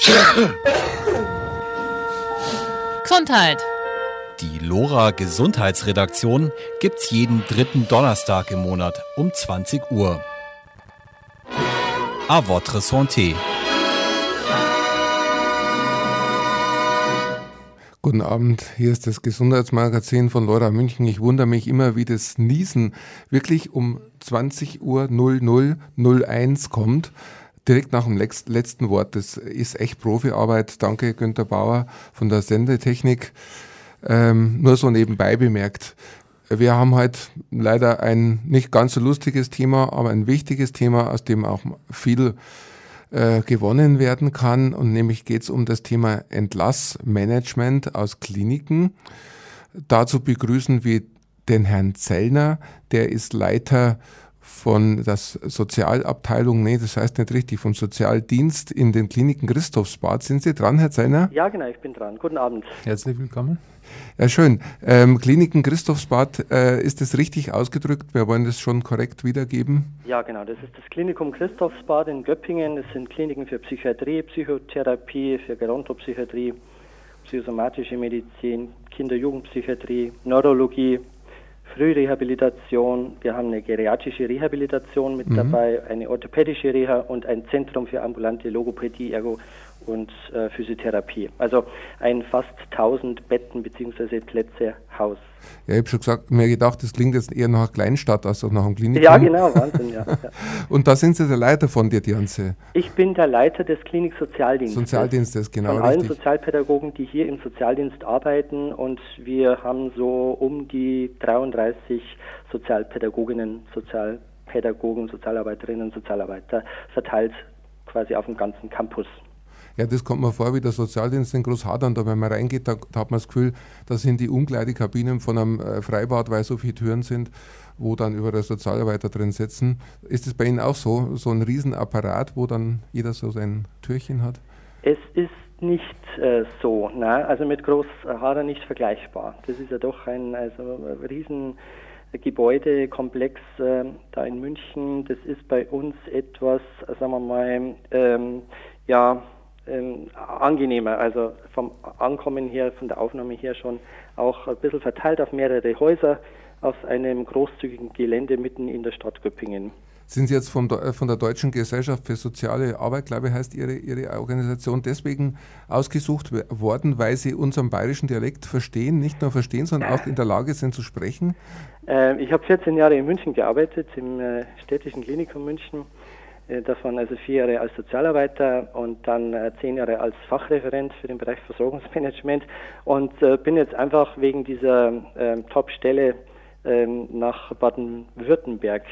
Gesundheit. Die LoRa Gesundheitsredaktion gibt's jeden dritten Donnerstag im Monat um 20 Uhr. À votre santé. Guten Abend, hier ist das Gesundheitsmagazin von LoRa München. Ich wundere mich immer, wie das Niesen wirklich um 20 Uhr 00:01 kommt. Direkt nach dem letzten Wort. Das ist echt Profiarbeit. Danke, Günther Bauer von der Sendetechnik. Nur so nebenbei bemerkt. Wir haben heute leider ein nicht ganz so lustiges Thema, aber ein wichtiges Thema, aus dem auch viel gewonnen werden kann. Und nämlich geht es um das Thema Entlassmanagement aus Kliniken. Dazu begrüßen wir den Herrn Zellner. Der ist Leiter von der Sozialabteilung, das heißt nicht richtig, vom Sozialdienst in den Kliniken Christophsbad. Sind Sie dran, Herr Zellner? Ja, genau, ich bin dran. Guten Abend. Herzlich willkommen. Ja, schön. Kliniken Christophsbad, ist das richtig ausgedrückt? Wir wollen das schon korrekt wiedergeben. Ja, genau. Das ist das Klinikum Christophsbad in Göppingen. Das sind Kliniken für Psychiatrie, Psychotherapie, für Gerontopsychiatrie, psychosomatische Medizin, Kinder-Jugendpsychiatrie, Neurologie, Frührehabilitation. Wir haben eine geriatrische Rehabilitation mit dabei, eine orthopädische Reha und ein Zentrum für ambulante Logopädie, Ergo und Physiotherapie. Also ein fast 1000 Betten bzw. Plätze Haus. Ja, ich habe schon mir gedacht, das klingt jetzt eher nach einer Kleinstadt als nach einem Klinikum. Ja, genau, Wahnsinn, ja. Und da sind Sie der Leiter von dir, Janse? Ich bin der Leiter des Klinik-Sozialdienstes. Sozialdienstes, genau, von allen richtig. Sozialpädagogen, die hier im Sozialdienst arbeiten, und wir haben so um die 33 Sozialpädagoginnen, Sozialpädagogen, Sozialarbeiterinnen, Sozialarbeiter verteilt quasi auf dem ganzen Campus. Ja, das kommt mir vor wie der Sozialdienst in Großhadern. Da, wenn man reingeht, da hat man das Gefühl, da sind die Umkleidekabinen von einem Freibad, weil so viele Türen sind, wo dann überall Sozialarbeiter drin sitzen. Ist es bei Ihnen auch so ein Riesenapparat, wo dann jeder so sein Türchen hat? Es ist nicht so, also mit Großhadern nicht vergleichbar. Das ist ja doch ein riesen Gebäudekomplex da in München. Das ist bei uns etwas, sagen wir mal, angenehmer, also vom Ankommen her, von der Aufnahme her schon auch ein bisschen verteilt auf mehrere Häuser auf einem großzügigen Gelände mitten in der Stadt Göppingen. Sind Sie jetzt von der Deutschen Gesellschaft für soziale Arbeit, glaube ich, heißt Ihre Organisation, deswegen ausgesucht worden, weil Sie unseren bayerischen Dialekt verstehen, nicht nur verstehen, sondern auch in der Lage sind zu sprechen? Ich habe 14 Jahre in München gearbeitet, im städtischen Klinikum München. Davon also 4 Jahre als Sozialarbeiter und dann 10 Jahre als Fachreferent für den Bereich Versorgungsmanagement und bin jetzt einfach wegen dieser Top-Stelle nach Baden-Württemberg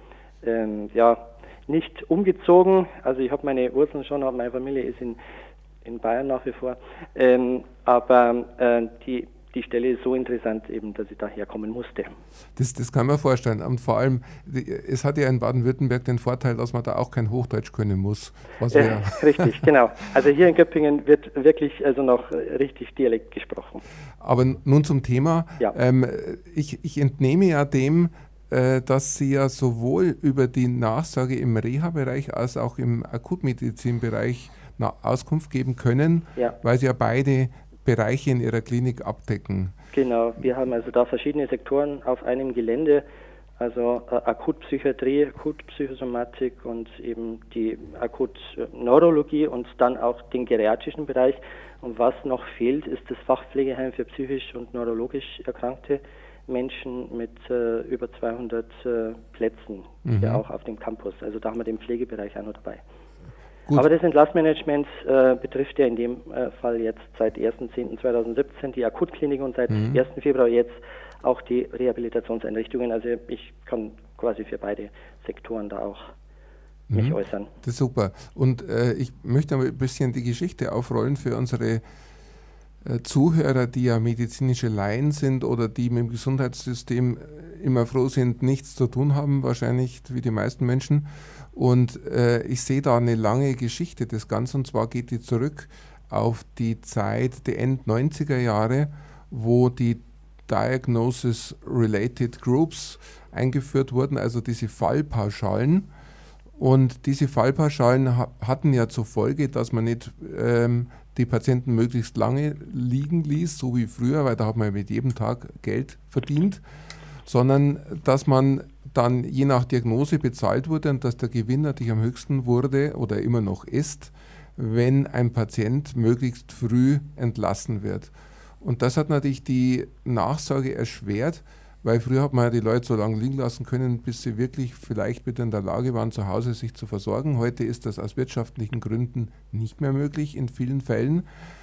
nicht umgezogen. Also ich habe meine Wurzeln schon, aber meine Familie ist in Bayern nach wie vor. Aber die Stelle ist so interessant eben, dass ich daher kommen musste. Das kann man vorstellen. Und vor allem, es hat ja in Baden-Württemberg den Vorteil, dass man da auch kein Hochdeutsch können muss. Richtig, genau. Also hier in Göppingen wird wirklich also noch richtig Dialekt gesprochen. Aber nun zum Thema. Ja. Ich entnehme ja dem, dass Sie ja sowohl über die Nachsorge im Reha-Bereich als auch im Akutmedizinbereich Auskunft geben können, weil Sie ja beide Bereiche in Ihrer Klinik abdecken. Genau, wir haben also da verschiedene Sektoren auf einem Gelände, also Akutpsychiatrie, Akutpsychosomatik und eben die Akutneurologie und dann auch den geriatrischen Bereich. Und was noch fehlt, ist das Fachpflegeheim für psychisch und neurologisch erkrankte Menschen mit über 200 Plätzen, hier auch auf dem Campus. Also da haben wir den Pflegebereich auch noch dabei. Gut. Aber das Entlassmanagement betrifft ja in dem Fall jetzt seit 1.10.2017 die Akutklinik und seit 1. Februar jetzt auch die Rehabilitationseinrichtungen. Also ich kann quasi für beide Sektoren da auch mich äußern. Das ist super. Und ich möchte ein bisschen die Geschichte aufrollen für unsere Zuhörer, die ja medizinische Laien sind oder die mit dem Gesundheitssystem immer froh sind, nichts zu tun haben, wahrscheinlich wie die meisten Menschen. Und ich sehe da eine lange Geschichte des Ganzen, und zwar geht die zurück auf die Zeit der End-90er Jahre, wo die Diagnosis-Related Groups eingeführt wurden, also diese Fallpauschalen. Und diese Fallpauschalen hatten ja zur Folge, dass man nicht die Patienten möglichst lange liegen ließ, so wie früher, weil da hat man mit jedem Tag Geld verdient, sondern dass man dann je nach Diagnose bezahlt wurde und dass der Gewinn natürlich am höchsten wurde oder immer noch ist, wenn ein Patient möglichst früh entlassen wird. Und das hat natürlich die Nachsorge erschwert, weil früher hat man ja die Leute so lange liegen lassen können, bis sie wirklich vielleicht wieder in der Lage waren, zu Hause sich zu versorgen. Heute ist das aus wirtschaftlichen Gründen nicht mehr möglich in vielen Fällen.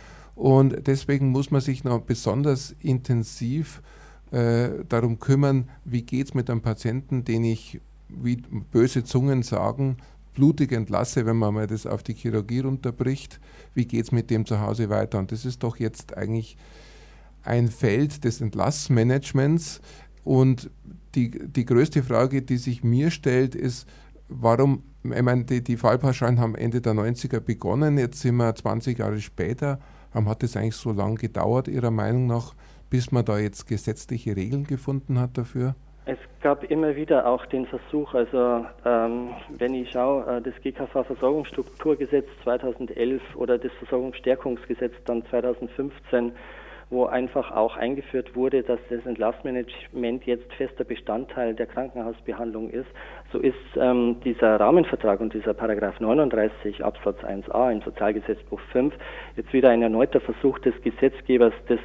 Und deswegen muss man sich noch besonders intensiv darum kümmern, wie geht es mit einem Patienten, den ich, wie böse Zungen sagen, blutig entlasse, wenn man mal das auf die Chirurgie runterbricht. Wie geht es mit dem zu Hause weiter? Und das ist doch jetzt eigentlich ein Feld des Entlassmanagements. Und die größte Frage, die sich mir stellt, ist, warum, ich meine, die Fallpauschalen haben Ende der 90er begonnen, jetzt sind wir 20 Jahre später. Warum hat das eigentlich so lange gedauert, Ihrer Meinung nach, bis man da jetzt gesetzliche Regeln gefunden hat dafür? Es gab immer wieder auch den Versuch, also wenn ich schaue, das GKV-Versorgungsstrukturgesetz 2011 oder das Versorgungsstärkungsgesetz dann 2015, wo einfach auch eingeführt wurde, dass das Entlassmanagement jetzt fester Bestandteil der Krankenhausbehandlung ist, so ist dieser Rahmenvertrag und dieser Paragraph 39 Absatz 1a im Sozialgesetzbuch 5 jetzt wieder ein erneuter Versuch des Gesetzgebers, das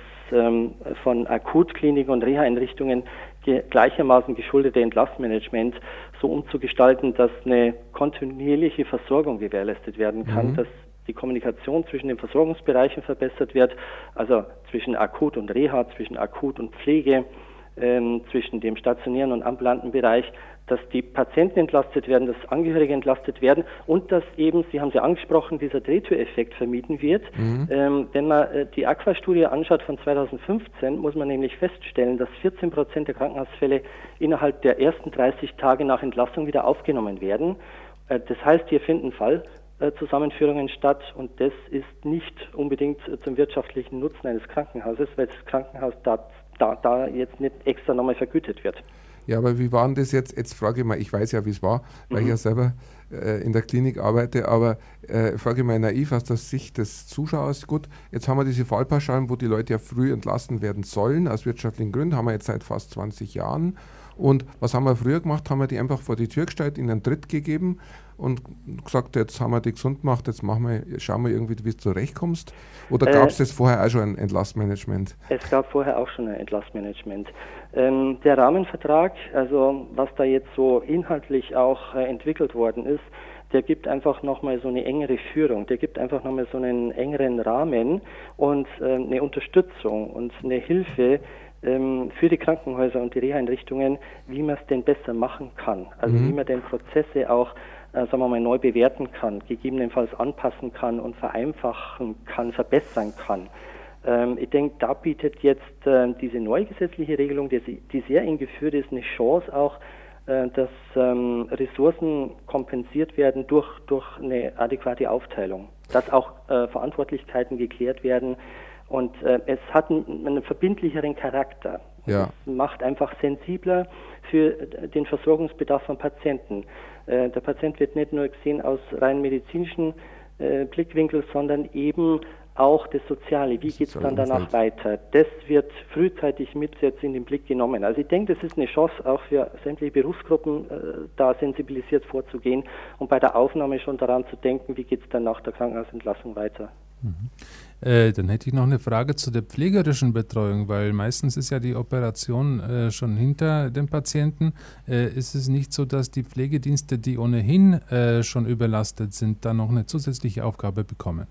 von Akutkliniken und Reha-Einrichtungen gleichermaßen geschuldete Entlassmanagement so umzugestalten, dass eine kontinuierliche Versorgung gewährleistet werden kann, dass die Kommunikation zwischen den Versorgungsbereichen verbessert wird, also zwischen Akut und Reha, zwischen Akut und Pflege, zwischen dem stationären und ambulanten Bereich, dass die Patienten entlastet werden, dass Angehörige entlastet werden und dass eben, Sie haben es ja angesprochen, dieser Drehtüreffekt vermieden wird. Wenn man die AQUA-Studie anschaut von 2015, muss man nämlich feststellen, dass 14% der Krankenhausfälle innerhalb der ersten 30 Tage nach Entlassung wieder aufgenommen werden. Das heißt, hier finden Fallzusammenführungen statt und das ist nicht unbedingt zum wirtschaftlichen Nutzen eines Krankenhauses, weil das Krankenhaus da jetzt nicht extra nochmal vergütet wird. Ja, aber wie war denn das jetzt? Jetzt frage ich mal, ich weiß ja, wie es war, weil ich ja selber in der Klinik arbeite, aber frage ich mal naiv aus der Sicht des Zuschauers. Gut, jetzt haben wir diese Fallpauschalen, wo die Leute ja früh entlassen werden sollen, aus wirtschaftlichen Gründen, haben wir jetzt seit fast 20 Jahren. Und was haben wir früher gemacht? Haben wir die einfach vor die Tür gestellt, ihnen einen Tritt gegeben und gesagt, jetzt haben wir die gesund gemacht, jetzt schauen wir irgendwie, wie du zurechtkommst? Oder gab es das vorher auch schon ein Entlassmanagement? Es gab vorher auch schon ein Entlassmanagement. Der Rahmenvertrag, also was da jetzt so inhaltlich auch entwickelt worden ist, der gibt einfach nochmal so eine engere Führung, der gibt einfach nochmal so einen engeren Rahmen und eine Unterstützung und eine Hilfe für die Krankenhäuser und die Reha-Einrichtungen, wie man es denn besser machen kann. Also wie man denn Prozesse auch, sagen wir mal, neu bewerten kann, gegebenenfalls anpassen kann und vereinfachen kann, verbessern kann. Ich denke, da bietet jetzt diese neue gesetzliche Regelung, die sehr eng geführt ist, eine Chance auch, dass Ressourcen kompensiert werden durch eine adäquate Aufteilung, dass auch Verantwortlichkeiten geklärt werden. Und es hat einen verbindlicheren Charakter. Ja. Es macht einfach sensibler für den Versorgungsbedarf von Patienten. Der Patient wird nicht nur gesehen aus rein medizinischen Blickwinkel, sondern eben auch das Soziale. Wie geht es dann danach weiter? Das wird frühzeitig mit jetzt in den Blick genommen. Also ich denke, das ist eine Chance auch für sämtliche Berufsgruppen, da sensibilisiert vorzugehen und bei der Aufnahme schon daran zu denken, wie geht es dann nach der Krankenhausentlassung weiter. Dann hätte ich noch eine Frage zu der pflegerischen Betreuung, weil meistens ist ja die Operation schon hinter dem Patienten. Ist es nicht so, dass die Pflegedienste, die ohnehin schon überlastet sind, dann noch eine zusätzliche Aufgabe bekommen?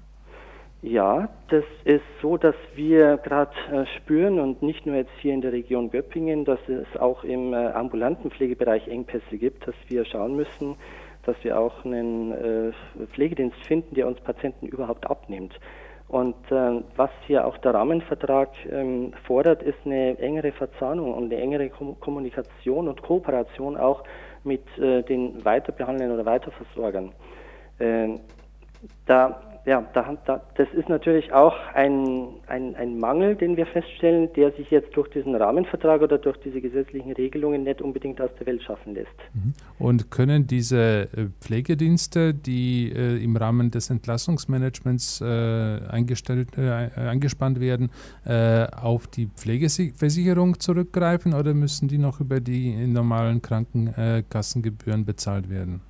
Ja, das ist so, dass wir gerade spüren und nicht nur jetzt hier in der Region Göppingen, dass es auch im ambulanten Pflegebereich Engpässe gibt, dass wir schauen müssen, dass wir auch einen Pflegedienst finden, der uns Patienten überhaupt abnimmt. Und was hier auch der Rahmenvertrag fordert, ist eine engere Verzahnung und eine engere Kommunikation und Kooperation auch mit den Weiterbehandelnden oder Weiterversorgern. Da das ist natürlich auch ein Mangel, den wir feststellen, der sich jetzt durch diesen Rahmenvertrag oder durch diese gesetzlichen Regelungen nicht unbedingt aus der Welt schaffen lässt. Und können diese Pflegedienste, die im Rahmen des Entlassungsmanagements eingespannt werden, auf die Pflegeversicherung zurückgreifen oder müssen die noch über die normalen Krankenkassengebühren bezahlt werden?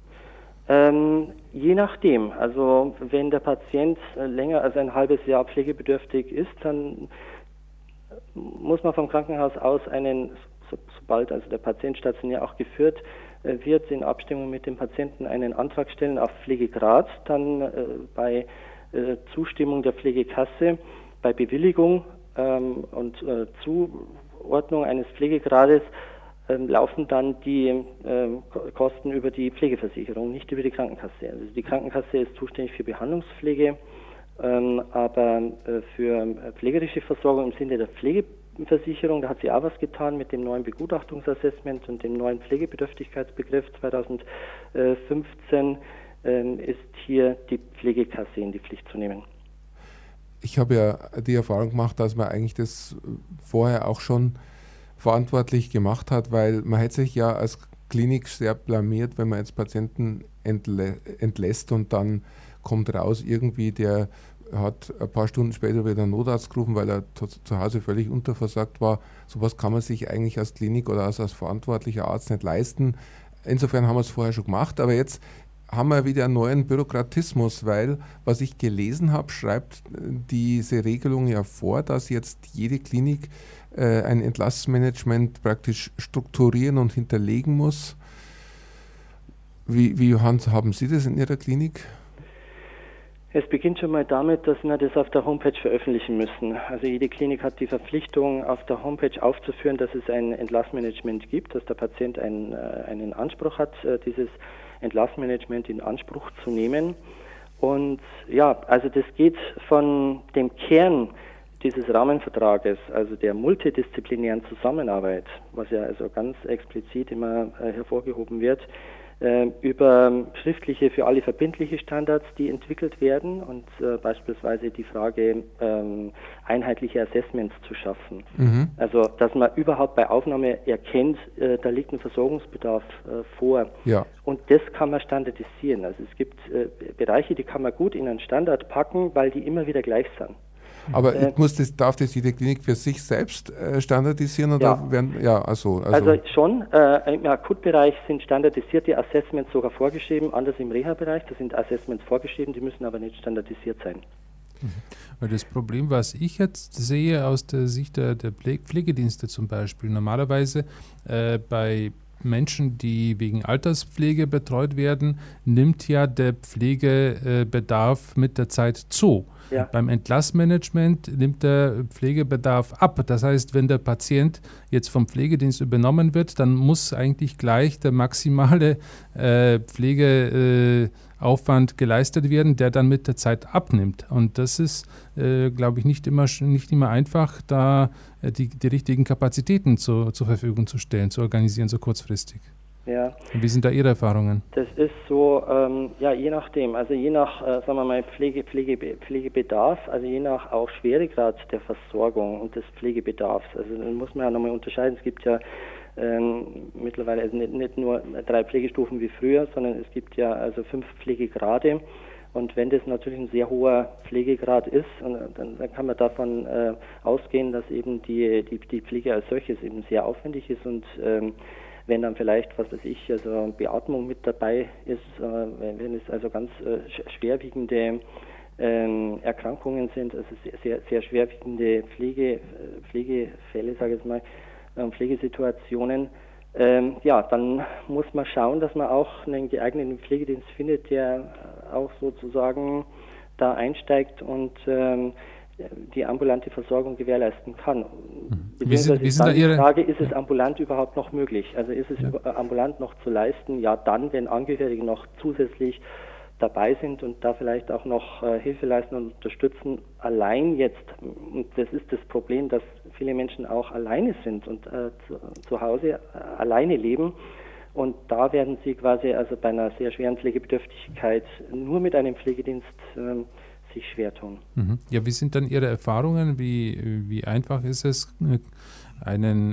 Je nachdem. Also wenn der Patient länger als ein halbes Jahr pflegebedürftig ist, dann muss man vom Krankenhaus aus sobald also der Patient stationär auch geführt wird, in Abstimmung mit dem Patienten einen Antrag stellen auf Pflegegrad, dann bei Zustimmung der Pflegekasse, bei Bewilligung und Zuordnung eines Pflegegrades laufen dann die Kosten über die Pflegeversicherung, nicht über die Krankenkasse. Also die Krankenkasse ist zuständig für Behandlungspflege, aber für pflegerische Versorgung im Sinne der Pflegeversicherung, da hat sie auch was getan mit dem neuen Begutachtungsassessment und dem neuen Pflegebedürftigkeitsbegriff 2015, ist hier die Pflegekasse in die Pflicht zu nehmen. Ich habe ja die Erfahrung gemacht, dass man eigentlich das vorher auch schon verantwortlich gemacht hat, weil man hätte sich ja als Klinik sehr blamiert, wenn man jetzt Patienten entlässt und dann kommt raus, irgendwie der hat ein paar Stunden später wieder einen Notarzt gerufen, weil er zu Hause völlig unterversorgt war. Sowas kann man sich eigentlich als Klinik oder als verantwortlicher Arzt nicht leisten. Insofern haben wir es vorher schon gemacht, aber jetzt haben wir wieder einen neuen Bürokratismus, weil, was ich gelesen habe, schreibt diese Regelung ja vor, dass jetzt jede Klinik ein Entlassmanagement praktisch strukturieren und hinterlegen muss. Wie handhaben Sie das in Ihrer Klinik? Es beginnt schon mal damit, dass wir das auf der Homepage veröffentlichen müssen. Also jede Klinik hat die Verpflichtung, auf der Homepage aufzuführen, dass es ein Entlassmanagement gibt, dass der Patient einen Anspruch hat, dieses Entlassmanagement in Anspruch zu nehmen. Und ja, also das geht von dem Kern dieses Rahmenvertrages, also der multidisziplinären Zusammenarbeit, was ja also ganz explizit immer hervorgehoben wird, über schriftliche für alle verbindliche Standards, die entwickelt werden und beispielsweise die Frage, einheitliche Assessments zu schaffen. Mhm. Also, dass man überhaupt bei Aufnahme erkennt, da liegt ein Versorgungsbedarf vor. Ja. Und das kann man standardisieren. Also es gibt Bereiche, die kann man gut in einen Standard packen, weil die immer wieder gleich sind. Aber darf das jede Klinik für sich selbst standardisieren? Oder also schon. Im Akutbereich sind standardisierte Assessments sogar vorgeschrieben, anders im Reha-Bereich. Da sind Assessments vorgeschrieben, die müssen aber nicht standardisiert sein. Weil das Problem, was ich jetzt sehe aus der Sicht der Pflegedienste zum Beispiel, normalerweise bei Menschen, die wegen Alterspflege betreut werden, nimmt ja der Pflegebedarf mit der Zeit zu. Ja. Beim Entlassmanagement nimmt der Pflegebedarf ab. Das heißt, wenn der Patient jetzt vom Pflegedienst übernommen wird, dann muss eigentlich gleich der maximale Pflegeaufwand geleistet werden, der dann mit der Zeit abnimmt. Und das ist, glaube ich, nicht immer einfach, da die richtigen Kapazitäten zur Verfügung zu stellen, zu organisieren, so kurzfristig. Ja. Wie sind da Ihre Erfahrungen? Das ist so, je nachdem, also je nach, sagen wir mal, Pflegebedarf, also je nach auch Schweregrad der Versorgung und des Pflegebedarfs. Also dann muss man ja nochmal unterscheiden, es gibt ja mittlerweile also nicht nur 3 Pflegestufen wie früher, sondern es gibt ja also 5 Pflegegrade. Und wenn das natürlich ein sehr hoher Pflegegrad ist, dann kann man davon ausgehen, dass eben die Pflege als solches eben sehr aufwendig ist und wenn dann vielleicht, was weiß ich, also Beatmung mit dabei ist, wenn es also ganz schwerwiegende Erkrankungen sind, also sehr, sehr schwerwiegende Pflegefälle, sage ich jetzt mal, Pflegesituationen, dann muss man schauen, dass man auch einen geeigneten Pflegedienst findet, der auch sozusagen da einsteigt und die ambulante Versorgung gewährleisten kann. Wie sind da Ihre Frage, ist es ambulant überhaupt noch möglich? Also ist es ambulant noch zu leisten? Ja, dann, wenn Angehörige noch zusätzlich dabei sind und da vielleicht auch noch Hilfe leisten und unterstützen. Allein jetzt, und das ist das Problem, dass viele Menschen auch alleine sind und zu Hause alleine leben, Und da werden Sie quasi also bei einer sehr schweren Pflegebedürftigkeit nur mit einem Pflegedienst sich schwer tun. Ja, wie sind dann Ihre Erfahrungen? Wie einfach ist es, einen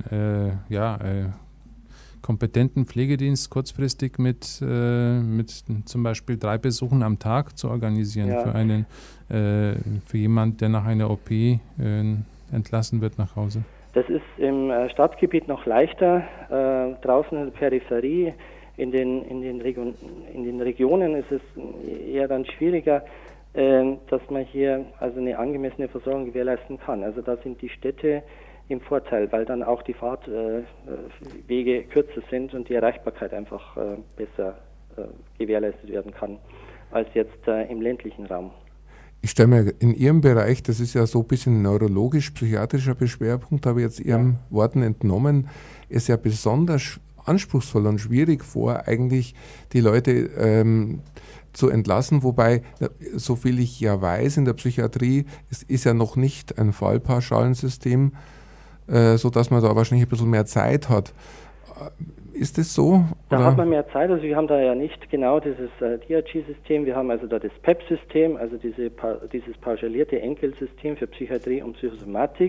kompetenten Pflegedienst kurzfristig mit zum Beispiel 3 Besuchen am Tag zu organisieren für jemanden, der nach einer OP entlassen wird nach Hause? Das ist im Stadtgebiet noch leichter. Draußen in der Peripherie, in den Regionen ist es eher dann schwieriger, dass man hier also eine angemessene Versorgung gewährleisten kann. Also da sind die Städte im Vorteil, weil dann auch die Fahrtwege kürzer sind und die Erreichbarkeit einfach besser gewährleistet werden kann als jetzt im ländlichen Raum. Ich stelle mir in Ihrem Bereich, das ist ja so ein bisschen neurologisch-psychiatrischer Beschwerpunkt, habe ich jetzt Ihren Worten entnommen, ist ja besonders anspruchsvoll und schwierig vor, eigentlich die Leute zu entlassen, wobei, so viel ich ja weiß, in der Psychiatrie ist ja noch nicht ein Fallpauschalensystem, sodass man da wahrscheinlich ein bisschen mehr Zeit hat. Ist das so? Da hat man mehr Zeit, also wir haben da ja nicht genau dieses DRG-System, wir haben also da das PEP-System, also dieses pauschalierte Enkelssystem für Psychiatrie und Psychosomatik.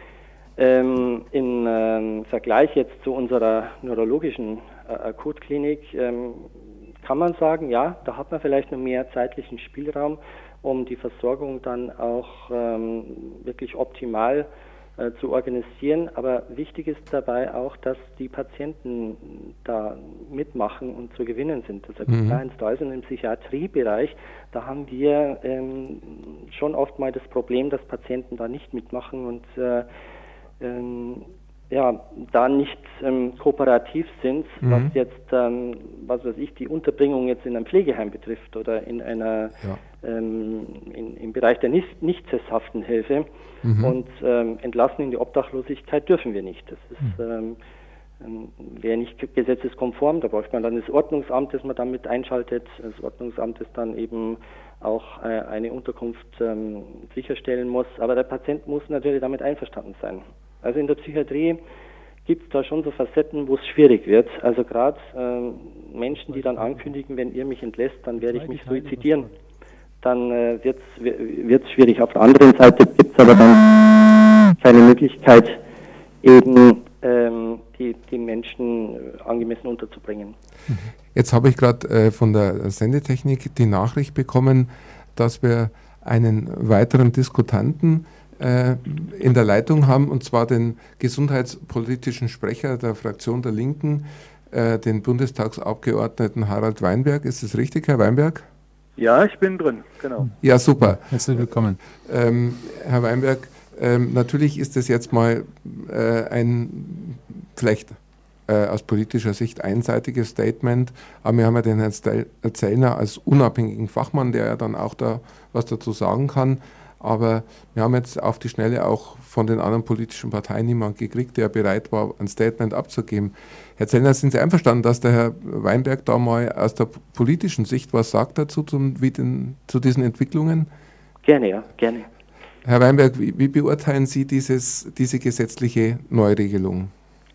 Im Vergleich jetzt zu unserer neurologischen Akutklinik kann man sagen, ja, da hat man vielleicht noch mehr zeitlichen Spielraum, um die Versorgung dann auch wirklich optimal zu organisieren. Aber wichtig ist dabei auch, dass die Patienten da mitmachen und zu gewinnen sind. Also da ist im Psychiatriebereich, da haben wir schon oft mal das Problem, dass Patienten da nicht mitmachen und da nicht kooperativ sind, was jetzt, die Unterbringung jetzt in einem Pflegeheim betrifft oder in einer im Bereich der nicht sesshaften Hilfe. Und entlassen in die Obdachlosigkeit dürfen wir nicht. Das ist wäre nicht gesetzeskonform, da braucht man dann das Ordnungsamt, das man damit einschaltet. Das Ordnungsamt, das dann eben auch eine Unterkunft sicherstellen muss. Aber der Patient muss natürlich damit einverstanden sein. Also in der Psychiatrie gibt es da schon so Facetten, wo es schwierig wird. Also gerade Menschen, die dann ankündigen, wenn ihr mich entlässt, dann werde ich mich suizidieren. Dann wird es schwierig. Auf der anderen Seite gibt es aber dann keine Möglichkeit, eben die Menschen angemessen unterzubringen. Jetzt habe ich gerade von der Sendetechnik die Nachricht bekommen, dass wir einen weiteren Diskutanten in der Leitung haben, und zwar den gesundheitspolitischen Sprecher der Fraktion der Linken, den Bundestagsabgeordneten Harald Weinberg. Ist das richtig, Herr Weinberg? Ja, ich bin drin, genau. Ja, super. Herzlich willkommen. Herr Weinberg, natürlich ist das jetzt mal ein vielleicht aus politischer Sicht einseitiges Statement, aber wir haben ja den Herrn Zellner als unabhängigen Fachmann, der ja dann auch da was dazu sagen kann. Aber wir haben jetzt auf die Schnelle auch von den anderen politischen Parteien niemanden gekriegt, der bereit war, ein Statement abzugeben. Herr Zellner, sind Sie einverstanden, dass der Herr Weinberg da mal aus der politischen Sicht was sagt dazu, zu diesen Entwicklungen? Gerne, ja, gerne. Herr Weinberg, wie beurteilen Sie diese gesetzliche Neuregelung?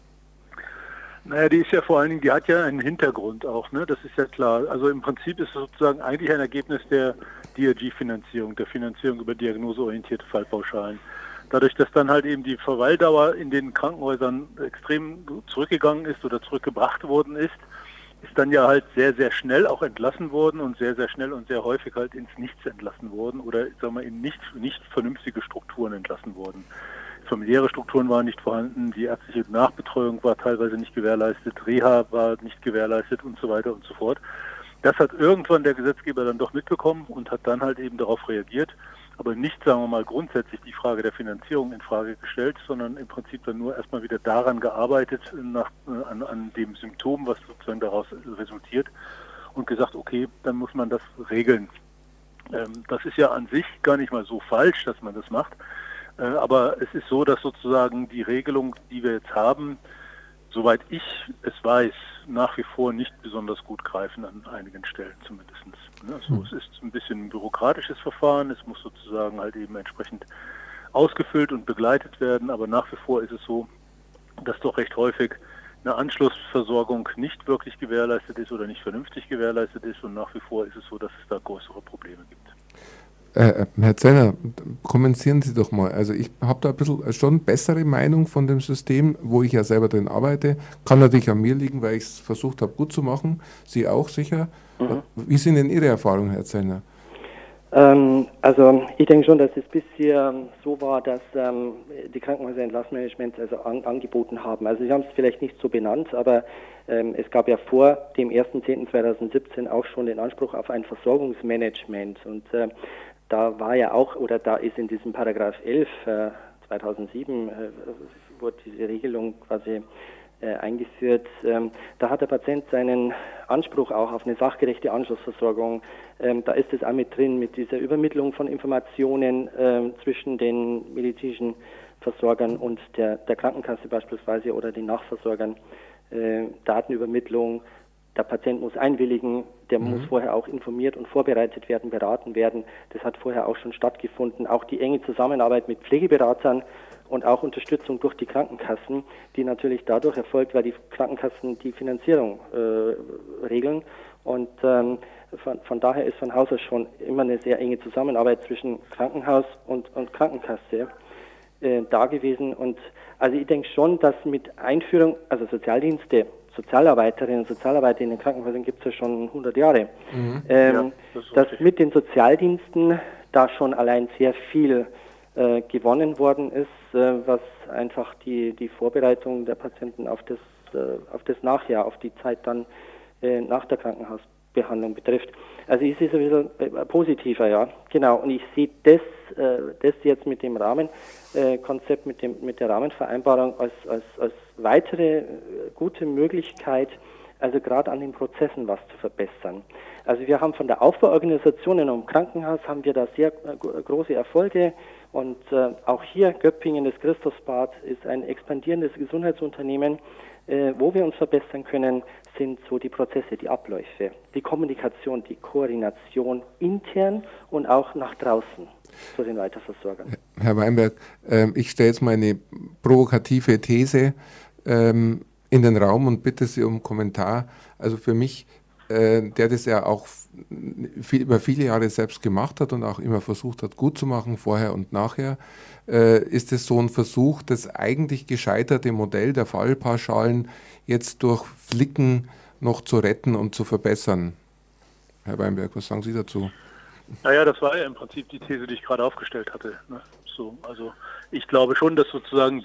Naja, die ist ja vor allen Dingen, die hat ja einen Hintergrund auch, ne? Das ist ja klar. Also im Prinzip ist es sozusagen eigentlich ein Ergebnis der DRG-Finanzierung, der Finanzierung über diagnoseorientierte Fallpauschalen. Dadurch, dass dann halt eben die Verweildauer in den Krankenhäusern extrem zurückgegangen ist oder zurückgebracht worden ist dann ja halt sehr, sehr schnell auch entlassen worden und sehr, sehr schnell und sehr häufig halt ins Nichts entlassen worden oder sagen wir in nicht vernünftige Strukturen entlassen worden. Familiäre Strukturen waren nicht vorhanden, die ärztliche Nachbetreuung war teilweise nicht gewährleistet, Reha war nicht gewährleistet und so weiter und so fort. Das hat irgendwann der Gesetzgeber dann doch mitbekommen und hat dann halt eben darauf reagiert, aber nicht, sagen wir mal, grundsätzlich die Frage der Finanzierung in Frage gestellt, sondern im Prinzip dann nur erstmal wieder daran gearbeitet, an dem Symptom, was sozusagen daraus resultiert und gesagt, okay, dann muss man das regeln. Das ist ja an sich gar nicht mal so falsch, dass man das macht. Aber es ist so, dass sozusagen die Regelung, die wir jetzt haben, soweit ich es weiß, nach wie vor nicht besonders gut greifen an einigen Stellen zumindest. Also es ist ein bisschen ein bürokratisches Verfahren, es muss sozusagen halt eben entsprechend ausgefüllt und begleitet werden, aber nach wie vor ist es so, dass doch recht häufig eine Anschlussversorgung nicht wirklich gewährleistet ist oder nicht vernünftig gewährleistet ist. Und nach wie vor ist es so, dass es da größere Probleme gibt. Herr Zenner, kommentieren Sie doch mal. Also ich habe da ein bisschen schon bessere Meinung von dem System, wo ich ja selber drin arbeite. Kann natürlich an mir liegen, weil ich es versucht habe, gut zu machen. Sie auch sicher. Wie sind denn Ihre Erfahrungen, Herr Zenner? Also ich denke schon, dass es bisher so war, dass die Krankenhäuser Entlassmanagements also angeboten haben. Also Sie haben es vielleicht nicht so benannt, aber es gab ja vor dem 1.10.2017 auch schon den Anspruch auf ein Versorgungsmanagement. Und da war ja auch, oder da ist in diesem Paragraph 11 2007 wurde diese Regelung quasi eingeführt. Da hat der Patient seinen Anspruch auch auf eine sachgerechte Anschlussversorgung. Da ist es auch mit drin, mit dieser Übermittlung von Informationen zwischen den medizinischen Versorgern und der Krankenkasse beispielsweise oder den Nachversorgern. Datenübermittlung. Der Patient muss einwilligen, der muss vorher auch informiert und vorbereitet werden, beraten werden. Das hat vorher auch schon stattgefunden. Auch die enge Zusammenarbeit mit Pflegeberatern und auch Unterstützung durch die Krankenkassen, die natürlich dadurch erfolgt, weil die Krankenkassen die Finanzierung regeln. Und von daher ist von Haus aus schon immer eine sehr enge Zusammenarbeit zwischen Krankenhaus und Krankenkasse da gewesen. Und also ich denke schon, dass mit Einführung, also Sozialarbeiterinnen und Sozialarbeiter in den Krankenhäusern gibt es ja schon 100 Jahre, dass mit den Sozialdiensten da schon allein sehr viel gewonnen worden ist, was einfach die Vorbereitung der Patienten auf das Nachjahr, auf die Zeit dann nach der Krankenhausbehandlung betrifft. Also ich sehe es ein bisschen positiver, ja, genau. Und ich sehe das jetzt mit dem Rahmenkonzept, mit der Rahmenvereinbarung als weitere gute Möglichkeit, also gerade an den Prozessen was zu verbessern. Also wir haben von der Aufbauorganisation in einem Krankenhaus haben wir da sehr große Erfolge und auch hier Göppingen, das Christusbad, ist ein expandierendes Gesundheitsunternehmen. Wo wir uns verbessern können, sind so die Prozesse, die Abläufe, die Kommunikation, die Koordination intern und auch nach draußen zu den Weiterversorgern. Herr Weinberg, ich stelle jetzt mal eine provokative These in den Raum und bitte Sie um einen Kommentar. Also für mich, der das ja auch über viele Jahre selbst gemacht hat und auch immer versucht hat, gut zu machen, vorher und nachher, ist es so ein Versuch, das eigentlich gescheiterte Modell der Fallpauschalen jetzt durch Flicken noch zu retten und zu verbessern. Herr Weinberg, was sagen Sie dazu? Naja, das war ja im Prinzip die These, die ich gerade aufgestellt hatte. Ne? So, also ich glaube schon, dass sozusagen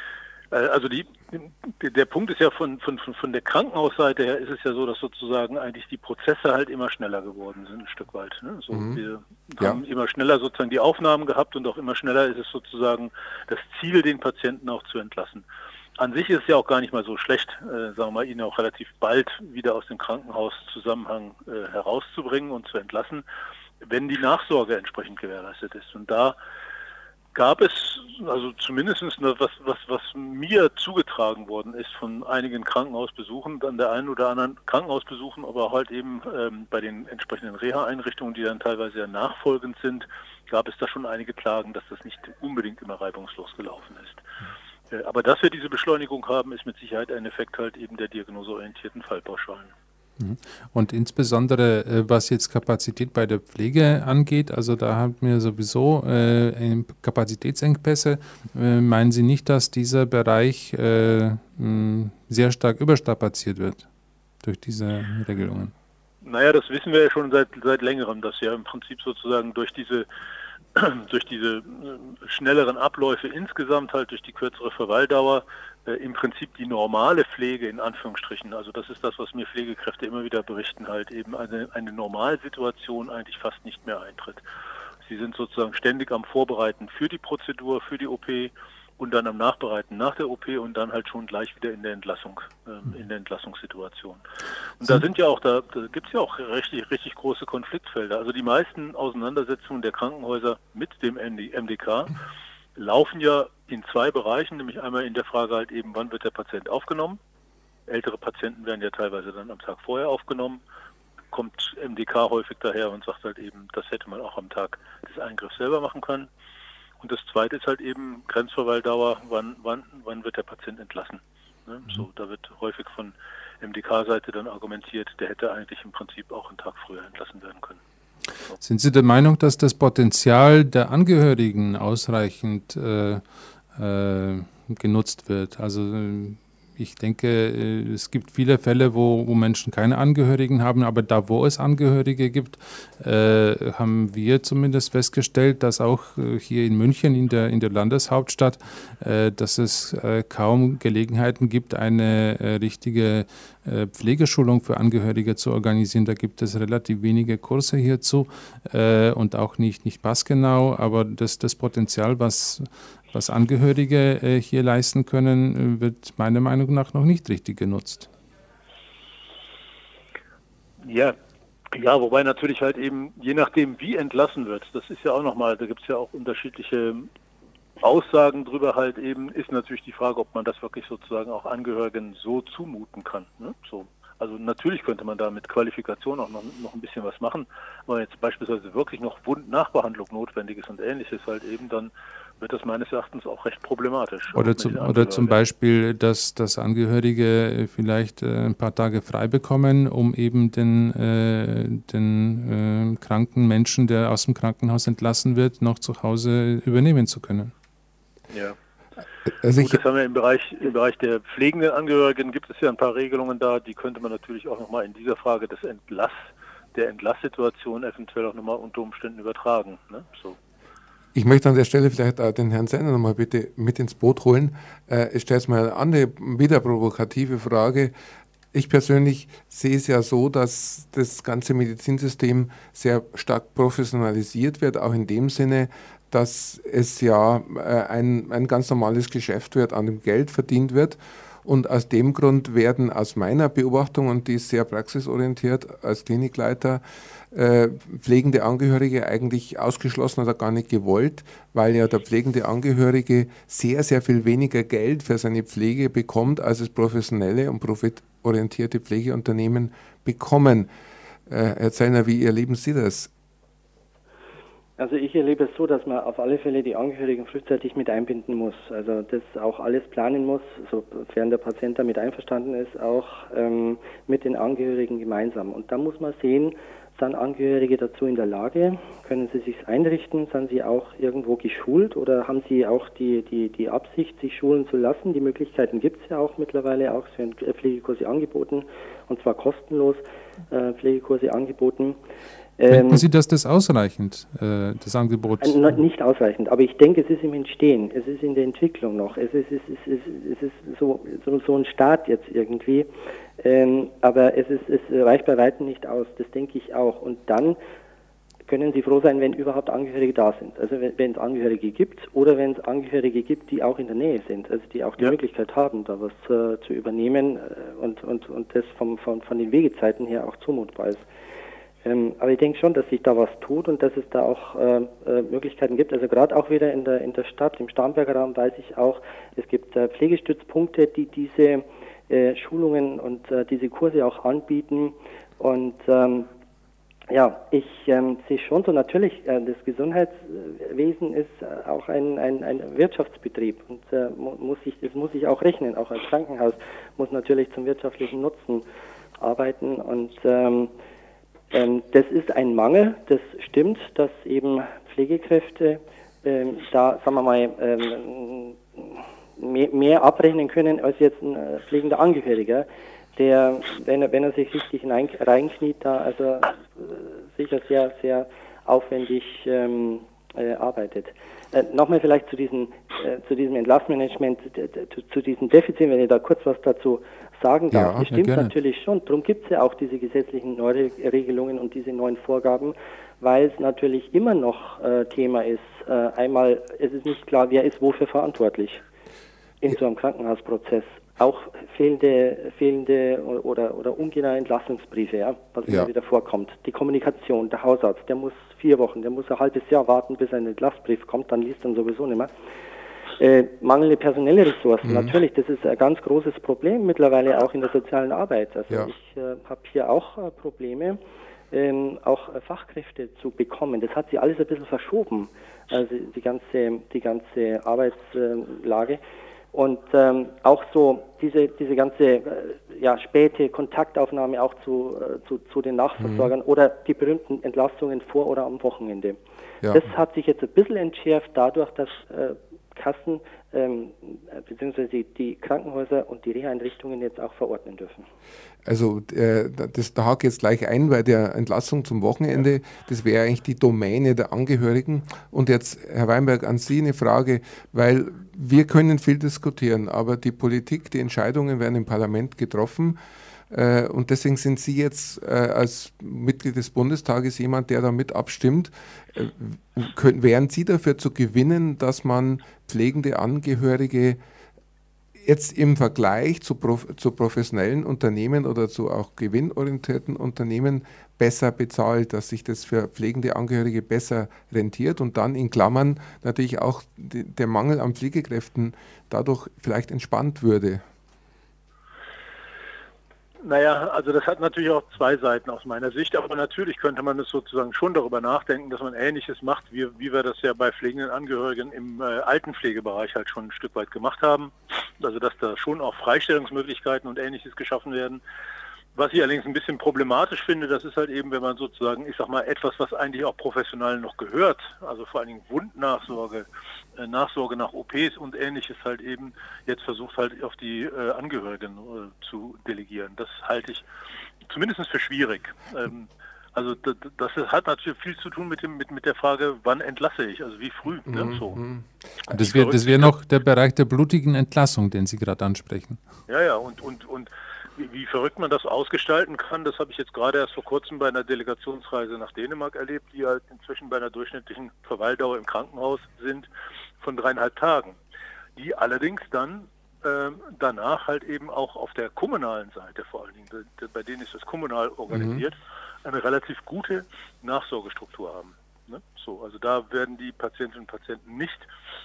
der Punkt ist ja von der Krankenhausseite her ist es ja so, dass sozusagen eigentlich die Prozesse halt immer schneller geworden sind, ein Stück weit. Ne? So, wir haben immer schneller sozusagen die Aufnahmen gehabt und auch immer schneller ist es sozusagen das Ziel, den Patienten auch zu entlassen. An sich ist es ja auch gar nicht mal so schlecht, sagen wir mal, ihn auch relativ bald wieder aus dem Krankenhauszusammenhang herauszubringen und zu entlassen, wenn die Nachsorge entsprechend gewährleistet ist. Und da gab es, also zumindest was mir zugetragen worden ist von einigen Krankenhausbesuchen, an der einen oder anderen Krankenhausbesuchen, aber halt eben bei den entsprechenden Reha-Einrichtungen, die dann teilweise ja nachfolgend sind, gab es da schon einige Klagen, dass das nicht unbedingt immer reibungslos gelaufen ist. Aber dass wir diese Beschleunigung haben, ist mit Sicherheit ein Effekt halt eben der diagnoseorientierten Fallpauschalen. Und insbesondere, was jetzt Kapazität bei der Pflege angeht, also da haben wir sowieso Kapazitätsengpässe. Meinen Sie nicht, dass dieser Bereich sehr stark überstrapaziert wird durch diese Regelungen? Naja, das wissen wir ja schon seit längerem, dass ja im Prinzip sozusagen durch diese schnelleren Abläufe insgesamt halt durch die kürzere Verweildauer im Prinzip die normale Pflege in Anführungsstrichen, also das ist das, was mir Pflegekräfte immer wieder berichten, halt eben eine Normalsituation eigentlich fast nicht mehr eintritt. Sie sind sozusagen ständig am Vorbereiten für die Prozedur, für die OP und dann am Nachbereiten nach der OP und dann halt schon gleich wieder in der Entlassung, in der Entlassungssituation. Und da gibt es ja auch richtig große Konfliktfelder. Also die meisten Auseinandersetzungen der Krankenhäuser mit dem MDK laufen ja in zwei Bereichen, nämlich einmal in der Frage halt eben, wann wird der Patient aufgenommen. Ältere Patienten werden ja teilweise dann am Tag vorher aufgenommen. Kommt MDK häufig daher und sagt halt eben, das hätte man auch am Tag des Eingriffs selber machen können. Und das zweite ist halt eben Grenzverweildauer, wann wird der Patient entlassen. Ne? So, da wird häufig von MDK-Seite dann argumentiert, der hätte eigentlich im Prinzip auch einen Tag früher entlassen werden können. So. Sind Sie der Meinung, dass das Potenzial der Angehörigen ausreichend genutzt wird? Also ich denke, es gibt viele Fälle, wo Menschen keine Angehörigen haben, aber da, wo es Angehörige gibt, haben wir zumindest festgestellt, dass auch hier in München, in der Landeshauptstadt, dass es kaum Gelegenheiten gibt, eine richtige Pflegeschulung für Angehörige zu organisieren. Da gibt es relativ wenige Kurse hierzu und auch nicht passgenau, aber das Potenzial, was Angehörige hier leisten können, wird meiner Meinung nach noch nicht richtig genutzt. Ja, wobei natürlich halt eben, je nachdem wie entlassen wird, das ist ja auch nochmal, da gibt es ja auch unterschiedliche Aussagen drüber halt eben, ist natürlich die Frage, ob man das wirklich sozusagen auch Angehörigen so zumuten kann. Ne? So. Also natürlich könnte man da mit Qualifikation auch noch ein bisschen was machen, aber jetzt beispielsweise wirklich noch Wundnachbehandlung notwendig ist und ähnliches halt eben, dann wird das meines Erachtens auch recht problematisch. Oder zum Beispiel, dass Angehörige vielleicht ein paar Tage frei bekommen, um eben den kranken Menschen, der aus dem Krankenhaus entlassen wird, noch zu Hause übernehmen zu können. Ja. Also gut, das haben wir im Bereich der pflegenden Angehörigen gibt es ja ein paar Regelungen da, die könnte man natürlich auch nochmal in dieser Frage der Entlasssituation eventuell auch nochmal unter Umständen übertragen. Ne? So. Ich möchte an der Stelle vielleicht auch den Herrn Senner nochmal bitte mit ins Boot holen. Ich stelle jetzt mal eine andere, wieder provokative Frage. Ich persönlich sehe es ja so, dass das ganze Medizinsystem sehr stark professionalisiert wird, auch in dem Sinne, dass es ja ein ganz normales Geschäft wird, an dem Geld verdient wird. Und aus dem Grund werden aus meiner Beobachtung, und die ist sehr praxisorientiert als Klinikleiter, pflegende Angehörige eigentlich ausgeschlossen oder gar nicht gewollt, weil ja der pflegende Angehörige sehr, sehr viel weniger Geld für seine Pflege bekommt, als es professionelle und profitorientierte Pflegeunternehmen bekommen. Herr Zellner, wie erleben Sie das? Also ich erlebe es so, dass man auf alle Fälle die Angehörigen frühzeitig mit einbinden muss. Also das auch alles planen muss, sofern der Patient damit einverstanden ist, auch mit den Angehörigen gemeinsam. Und da muss man sehen, sind Angehörige dazu in der Lage? Können sie sich einrichten? Sind sie auch irgendwo geschult oder haben sie auch die Absicht, sich schulen zu lassen? Die Möglichkeiten gibt es ja auch mittlerweile, auch für Pflegekurse angeboten, und zwar kostenlos Pflegekurse angeboten. Denken Sie, dass das ausreichend, das Angebot? Nicht ausreichend, aber ich denke, es ist im Entstehen, es ist in der Entwicklung noch, es ist so ein Start jetzt irgendwie, aber es reicht bei weitem nicht aus, das denke ich auch. Und dann können Sie froh sein, wenn überhaupt Angehörige da sind. Also wenn es Angehörige gibt oder wenn es Angehörige gibt, die auch in der Nähe sind, also die auch die Möglichkeit haben, da was zu übernehmen und das von den Wegezeiten her auch zumutbar ist. Aber ich denke schon, dass sich da was tut und dass es da auch Möglichkeiten gibt. Also gerade auch wieder in der Stadt, im Starnberger Raum weiß ich auch, es gibt Pflegestützpunkte, die diese Schulungen und diese Kurse auch anbieten. Und ich sehe schon so, natürlich, das Gesundheitswesen ist auch ein Wirtschaftsbetrieb und das muss sich auch rechnen. Auch ein Krankenhaus muss natürlich zum wirtschaftlichen Nutzen arbeiten und das ist ein Mangel, das stimmt, dass eben Pflegekräfte da, sagen wir mal, mehr abrechnen können als jetzt ein pflegender Angehöriger, der, wenn er sich richtig reinkniet, da also sicher sehr, sehr aufwendig arbeitet. Nochmal vielleicht zu diesem Entlassmanagement, zu diesem Defizit, wenn ich da kurz was dazu sagen darf. Das stimmt natürlich schon. Darum gibt es ja auch diese gesetzlichen Neuregelungen und diese neuen Vorgaben, weil es natürlich immer noch Thema ist. Einmal, es ist nicht klar, wer ist wofür verantwortlich in so einem Krankenhausprozess. Auch fehlende oder ungenaue Entlassungsbriefe, was immer wieder vorkommt. Die Kommunikation, der Hausarzt, der muss 4 Wochen, der muss ein halbes Jahr warten, bis ein Entlassbrief kommt, dann liest er sowieso nicht mehr. Mangelnde personelle Ressourcen, natürlich, das ist ein ganz großes Problem mittlerweile auch in der sozialen Arbeit. Also ich habe hier auch Probleme, auch Fachkräfte zu bekommen. Das hat sich alles ein bisschen verschoben, also die ganze Arbeitslage. Und auch so diese ganze späte Kontaktaufnahme auch zu den Nachversorgern oder die berühmten Entlastungen vor oder am Wochenende. Ja. Das hat sich jetzt ein bisschen entschärft dadurch, dass Kassen bzw. die Krankenhäuser und die Reha-Einrichtungen jetzt auch verordnen dürfen. Also da hake ich jetzt gleich ein, bei der Entlassung zum Wochenende, das wäre eigentlich die Domäne der Angehörigen. Und jetzt, Herr Weinberg, an Sie eine Frage, weil wir können viel diskutieren, aber die Politik, die Entscheidungen werden im Parlament getroffen. Und deswegen sind Sie jetzt als Mitglied des Bundestages jemand, der damit abstimmt. Wären Sie dafür zu gewinnen, dass man pflegende Angehörige jetzt im Vergleich zu professionellen Unternehmen oder zu auch gewinnorientierten Unternehmen besser bezahlt, dass sich das für pflegende Angehörige besser rentiert und dann in Klammern natürlich auch der Mangel an Pflegekräften dadurch vielleicht entspannt würde? Naja, also das hat natürlich auch zwei Seiten aus meiner Sicht, aber natürlich könnte man es sozusagen schon darüber nachdenken, dass man Ähnliches macht, wie wir das ja bei pflegenden Angehörigen im Altenpflegebereich halt schon ein Stück weit gemacht haben. Also dass da schon auch Freistellungsmöglichkeiten und Ähnliches geschaffen werden. Was ich allerdings ein bisschen problematisch finde, das ist halt eben, wenn man sozusagen, ich sag mal, etwas, was eigentlich auch professionell noch gehört, also vor allen Dingen Wundnachsorge, Nachsorge nach OPs und Ähnliches halt eben jetzt versucht halt auf die Angehörigen zu delegieren. Das halte ich zumindest für schwierig. Also das hat natürlich viel zu tun mit der Frage, wann entlasse ich, also wie früh. Ne? So. Das wäre noch der Bereich der blutigen Entlassung, den Sie gerade ansprechen. Ja, und wie verrückt man das ausgestalten kann, das habe ich jetzt gerade erst vor kurzem bei einer Delegationsreise nach Dänemark erlebt, die halt inzwischen bei einer durchschnittlichen Verweildauer im Krankenhaus sind von 3,5 Tagen. Die allerdings dann danach halt eben auch auf der kommunalen Seite vor allen Dingen, bei denen ist das kommunal organisiert, eine relativ gute Nachsorgestruktur haben. Ne? So, also da werden die Patientinnen und Patienten nicht,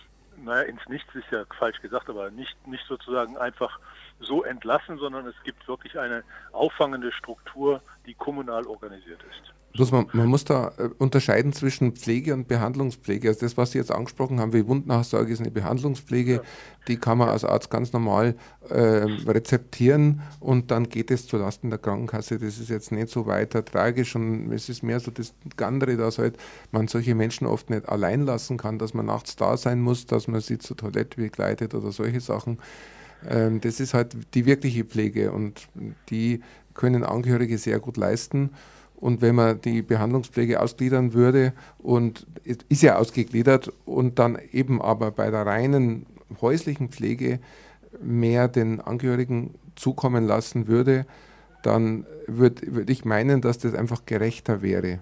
ins Nichts ist ja falsch gesagt, aber nicht sozusagen einfach so entlassen, sondern es gibt wirklich eine auffangende Struktur, die kommunal organisiert ist. Bloß man muss da unterscheiden zwischen Pflege und Behandlungspflege. Also das, was Sie jetzt angesprochen haben, wie Wundnachsorge, ist eine Behandlungspflege, die kann man als Arzt ganz normal rezeptieren und dann geht es zulasten der Krankenkasse. Das ist jetzt nicht so weiter tragisch und es ist mehr so das andere, dass halt man solche Menschen oft nicht allein lassen kann, dass man nachts da sein muss, dass man sie zur Toilette begleitet oder solche Sachen. Das ist halt die wirkliche Pflege und die können Angehörige sehr gut leisten. Und wenn man die Behandlungspflege ausgliedern würde, und es ist ja ausgegliedert, und dann eben aber bei der reinen häuslichen Pflege mehr den Angehörigen zukommen lassen würde, dann würde ich meinen, dass das einfach gerechter wäre.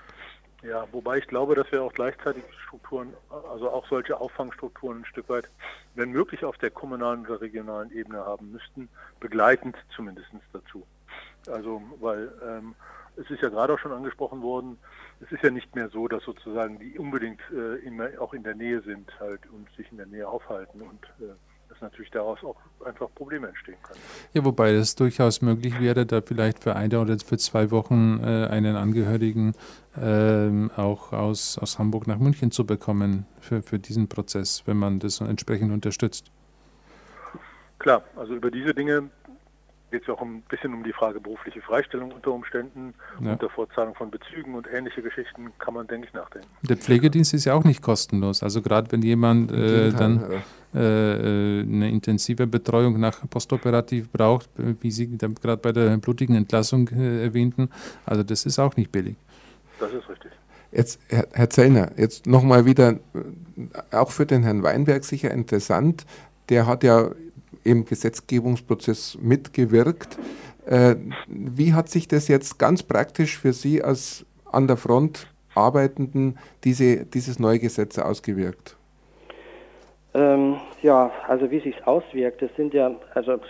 Ja, wobei ich glaube, dass wir auch gleichzeitig Strukturen, also auch solche Auffangstrukturen ein Stück weit, wenn möglich auf der kommunalen oder regionalen Ebene haben müssten, begleitend zumindest dazu. Also, weil es ist ja gerade auch schon angesprochen worden, es ist ja nicht mehr so, dass sozusagen die unbedingt immer auch in der Nähe sind halt und sich in der Nähe aufhalten und dass natürlich daraus auch einfach Probleme entstehen können. Ja, wobei es durchaus möglich wäre, da vielleicht für 1 oder für 2 Wochen einen Angehörigen auch aus Hamburg nach München zu bekommen für diesen Prozess, wenn man das entsprechend unterstützt. Klar, also über diese Dinge geht es ja auch ein bisschen um die Frage berufliche Freistellung unter Umständen, unter Vorzahlung von Bezügen und ähnliche Geschichten kann man, denke ich, nachdenken. Der Pflegedienst ist ja auch nicht kostenlos. Also gerade wenn jemand eine intensive Betreuung nach postoperativ braucht, wie Sie gerade bei der blutigen Entlassung erwähnten, also das ist auch nicht billig. Das ist richtig. Jetzt, Herr Zellner, jetzt nochmal wieder, auch für den Herrn Weinberg sicher interessant, der hat ja im Gesetzgebungsprozess mitgewirkt. Wie hat sich das jetzt ganz praktisch für Sie als an der Front Arbeitenden dieses neue Gesetz ausgewirkt? Also wie es sich auswirkt, das sind ja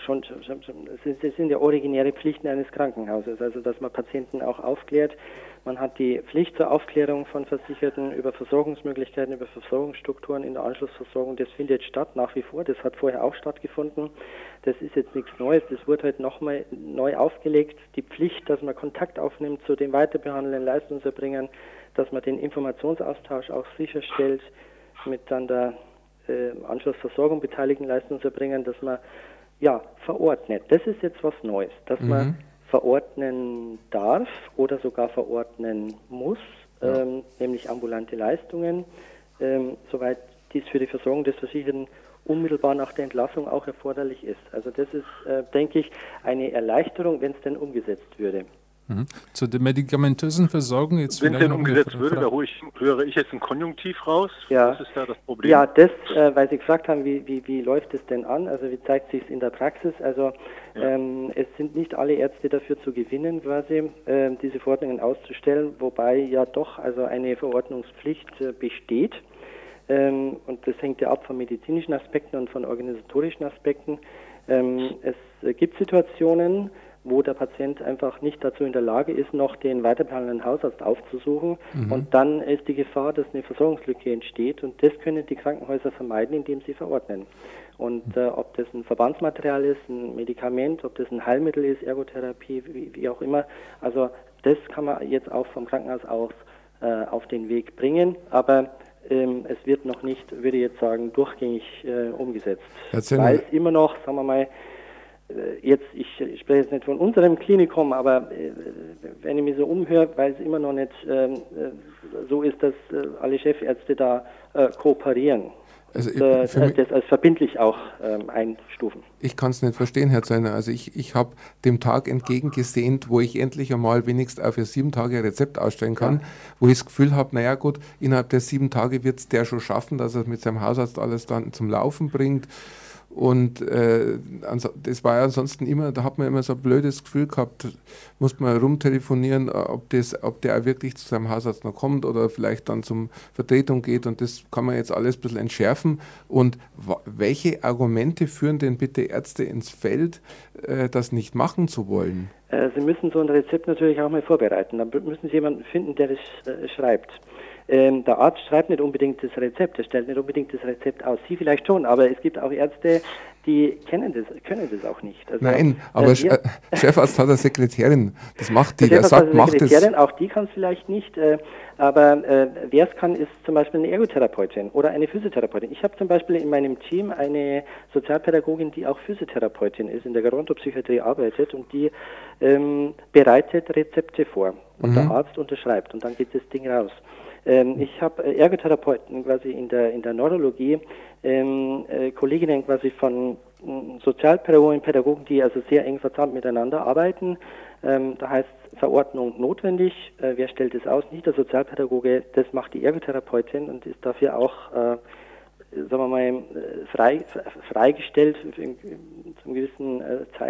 originäre Pflichten eines Krankenhauses, also dass man Patienten auch aufklärt. Man hat die Pflicht zur Aufklärung von Versicherten über Versorgungsmöglichkeiten, über Versorgungsstrukturen in der Anschlussversorgung. Das findet statt nach wie vor. Das hat vorher auch stattgefunden. Das ist jetzt nichts Neues. Das wird halt nochmal neu aufgelegt. Die Pflicht, dass man Kontakt aufnimmt zu den weiterbehandelnden Leistungserbringern, dass man den Informationsaustausch auch sicherstellt mit dann der Anschlussversorgung beteiligten Leistungserbringern, dass man verordnet. Das ist jetzt was Neues, dass man verordnen darf oder sogar verordnen muss, nämlich ambulante Leistungen, soweit dies für die Versorgung des Versicherten unmittelbar nach der Entlassung auch erforderlich ist. Also das ist, denke ich, eine Erleichterung, wenn es denn umgesetzt würde. Zu der medikamentösen Versorgung jetzt wenn es denn umgesetzt würde, da höre ich jetzt ein Konjunktiv raus. Ja. Was ist da das Problem? Ja, das, weil Sie gefragt haben, wie läuft es denn an? Also wie zeigt sich es in der Praxis? Also es sind nicht alle Ärzte dafür zu gewinnen, quasi diese Verordnungen auszustellen, wobei ja doch also eine Verordnungspflicht besteht. Und das hängt ja ab von medizinischen Aspekten und von organisatorischen Aspekten. Es gibt Situationen, wo der Patient einfach nicht dazu in der Lage ist, noch den weiterbehandelnden Hausarzt aufzusuchen. Und dann ist die Gefahr, dass eine Versorgungslücke entsteht. Und das können die Krankenhäuser vermeiden, indem sie verordnen. Und ob das ein Verbandsmaterial ist, ein Medikament, ob das ein Heilmittel ist, Ergotherapie, wie auch immer. Also das kann man jetzt auch vom Krankenhaus aus auf den Weg bringen. Aber es wird noch nicht, würde ich jetzt sagen, durchgängig umgesetzt. Weil es immer noch, sagen wir mal, ich spreche jetzt nicht von unserem Klinikum, aber wenn ich mich so umhöre, weil es immer noch nicht so ist, dass alle Chefärzte da kooperieren. Also das als verbindlich auch einstufen. Ich kann es nicht verstehen, Herr Zeiner. Also ich habe dem Tag entgegengesehnt, wo ich endlich einmal wenigstens auch für 7 Tage ein Rezept ausstellen kann, wo ich das Gefühl habe, naja gut, innerhalb der 7 Tage wird es der schon schaffen, dass er mit seinem Hausarzt alles dann zum Laufen bringt. Und das war ja ansonsten immer, da hat man immer so ein blödes Gefühl gehabt, musste man rumtelefonieren, ob der auch wirklich zu seinem Hausarzt noch kommt oder vielleicht dann zum Vertretung geht, und das kann man jetzt alles ein bisschen entschärfen. Und welche Argumente führen denn bitte Ärzte ins Feld, das nicht machen zu wollen? Sie müssen so ein Rezept natürlich auch mal vorbereiten. Dann müssen Sie jemanden finden, der das schreibt. Der Arzt schreibt nicht unbedingt das Rezept, er stellt nicht unbedingt das Rezept aus. Sie vielleicht schon, aber es gibt auch Ärzte, die können das auch nicht. Also, nein, aber Chefarzt hat eine Sekretärin, das macht die, der sagt, macht es. Auch die kann es vielleicht nicht, aber wer es kann, ist zum Beispiel eine Ergotherapeutin oder eine Physiotherapeutin. Ich habe zum Beispiel in meinem Team eine Sozialpädagogin, die auch Physiotherapeutin ist, in der Gerontopsychiatrie arbeitet, und die bereitet Rezepte vor und der Arzt unterschreibt und dann geht das Ding raus. Ich habe Ergotherapeuten quasi in der Neurologie, Kolleginnen quasi von Sozialpädagogen, Pädagogen, die also sehr eng verzahnt miteinander arbeiten. Da heißt Verordnung notwendig. Wer stellt es aus? Nicht der Sozialpädagoge, das macht die Ergotherapeutin und ist dafür auch, sagen wir mal, freigestellt zum gewissen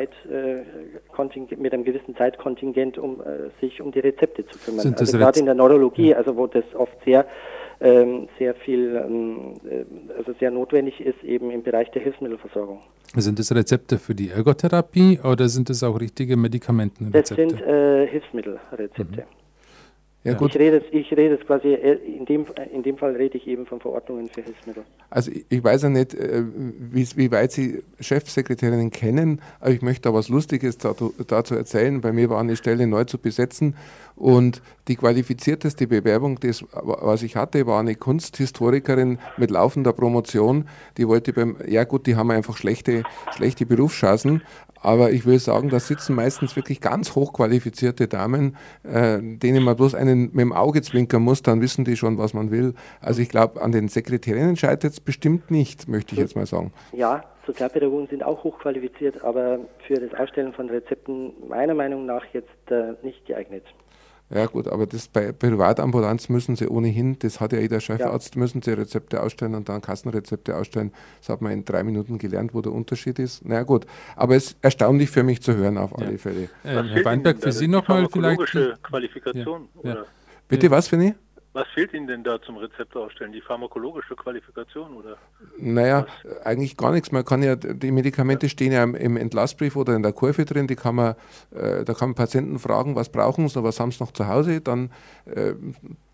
mit einem gewissen Zeitkontingent, um sich um die Rezepte zu kümmern. Also gerade in der Neurologie, also wo das oft sehr viel, also sehr notwendig ist, eben im Bereich der Hilfsmittelversorgung. Sind das Rezepte für die Ergotherapie oder sind das auch richtige Medikamentenrezepte? Das sind Hilfsmittelrezepte. Ja, gut. Ich rede jetzt quasi, in dem Fall rede ich eben von Verordnungen für Hilfsmittel. Also ich weiß ja nicht, wie weit Sie Chefsekretärinnen kennen, aber ich möchte da was Lustiges dazu erzählen. Bei mir war eine Stelle neu zu besetzen und die qualifizierteste Bewerbung, was ich hatte, war eine Kunsthistorikerin mit laufender Promotion. Die wollte die haben einfach schlechte Berufschancen. Aber ich will sagen, da sitzen meistens wirklich ganz hochqualifizierte Damen, denen man bloß einen mit dem Auge zwinkern muss, dann wissen die schon, was man will. Also ich glaube, an den Sekretärinnen scheitert es bestimmt nicht, möchte ich jetzt mal sagen. Ja, Sozialpädagogen sind auch hochqualifiziert, aber für das Ausstellen von Rezepten meiner Meinung nach jetzt nicht geeignet. Ja gut, aber das bei Privatambulanz müssen sie ohnehin, das hat ja jeder Chefarzt, müssen sie Rezepte ausstellen und dann Kassenrezepte ausstellen. Das hat man in 3 Minuten gelernt, wo der Unterschied ist. Na gut, aber es ist erstaunlich für mich zu hören auf alle Fälle. Herr Weinberg, für Sie nochmal vielleicht... Pharmakologische Qualifikation? Oder? Bitte, was für eine? Was fehlt Ihnen denn da zum Rezept ausstellen? Die pharmakologische Qualifikation, oder? Naja, eigentlich gar nichts. Man kann ja, die Medikamente stehen ja im Entlassbrief oder in der Kurve drin, da kann man Patienten fragen, was brauchen sie, was haben sie noch zu Hause, dann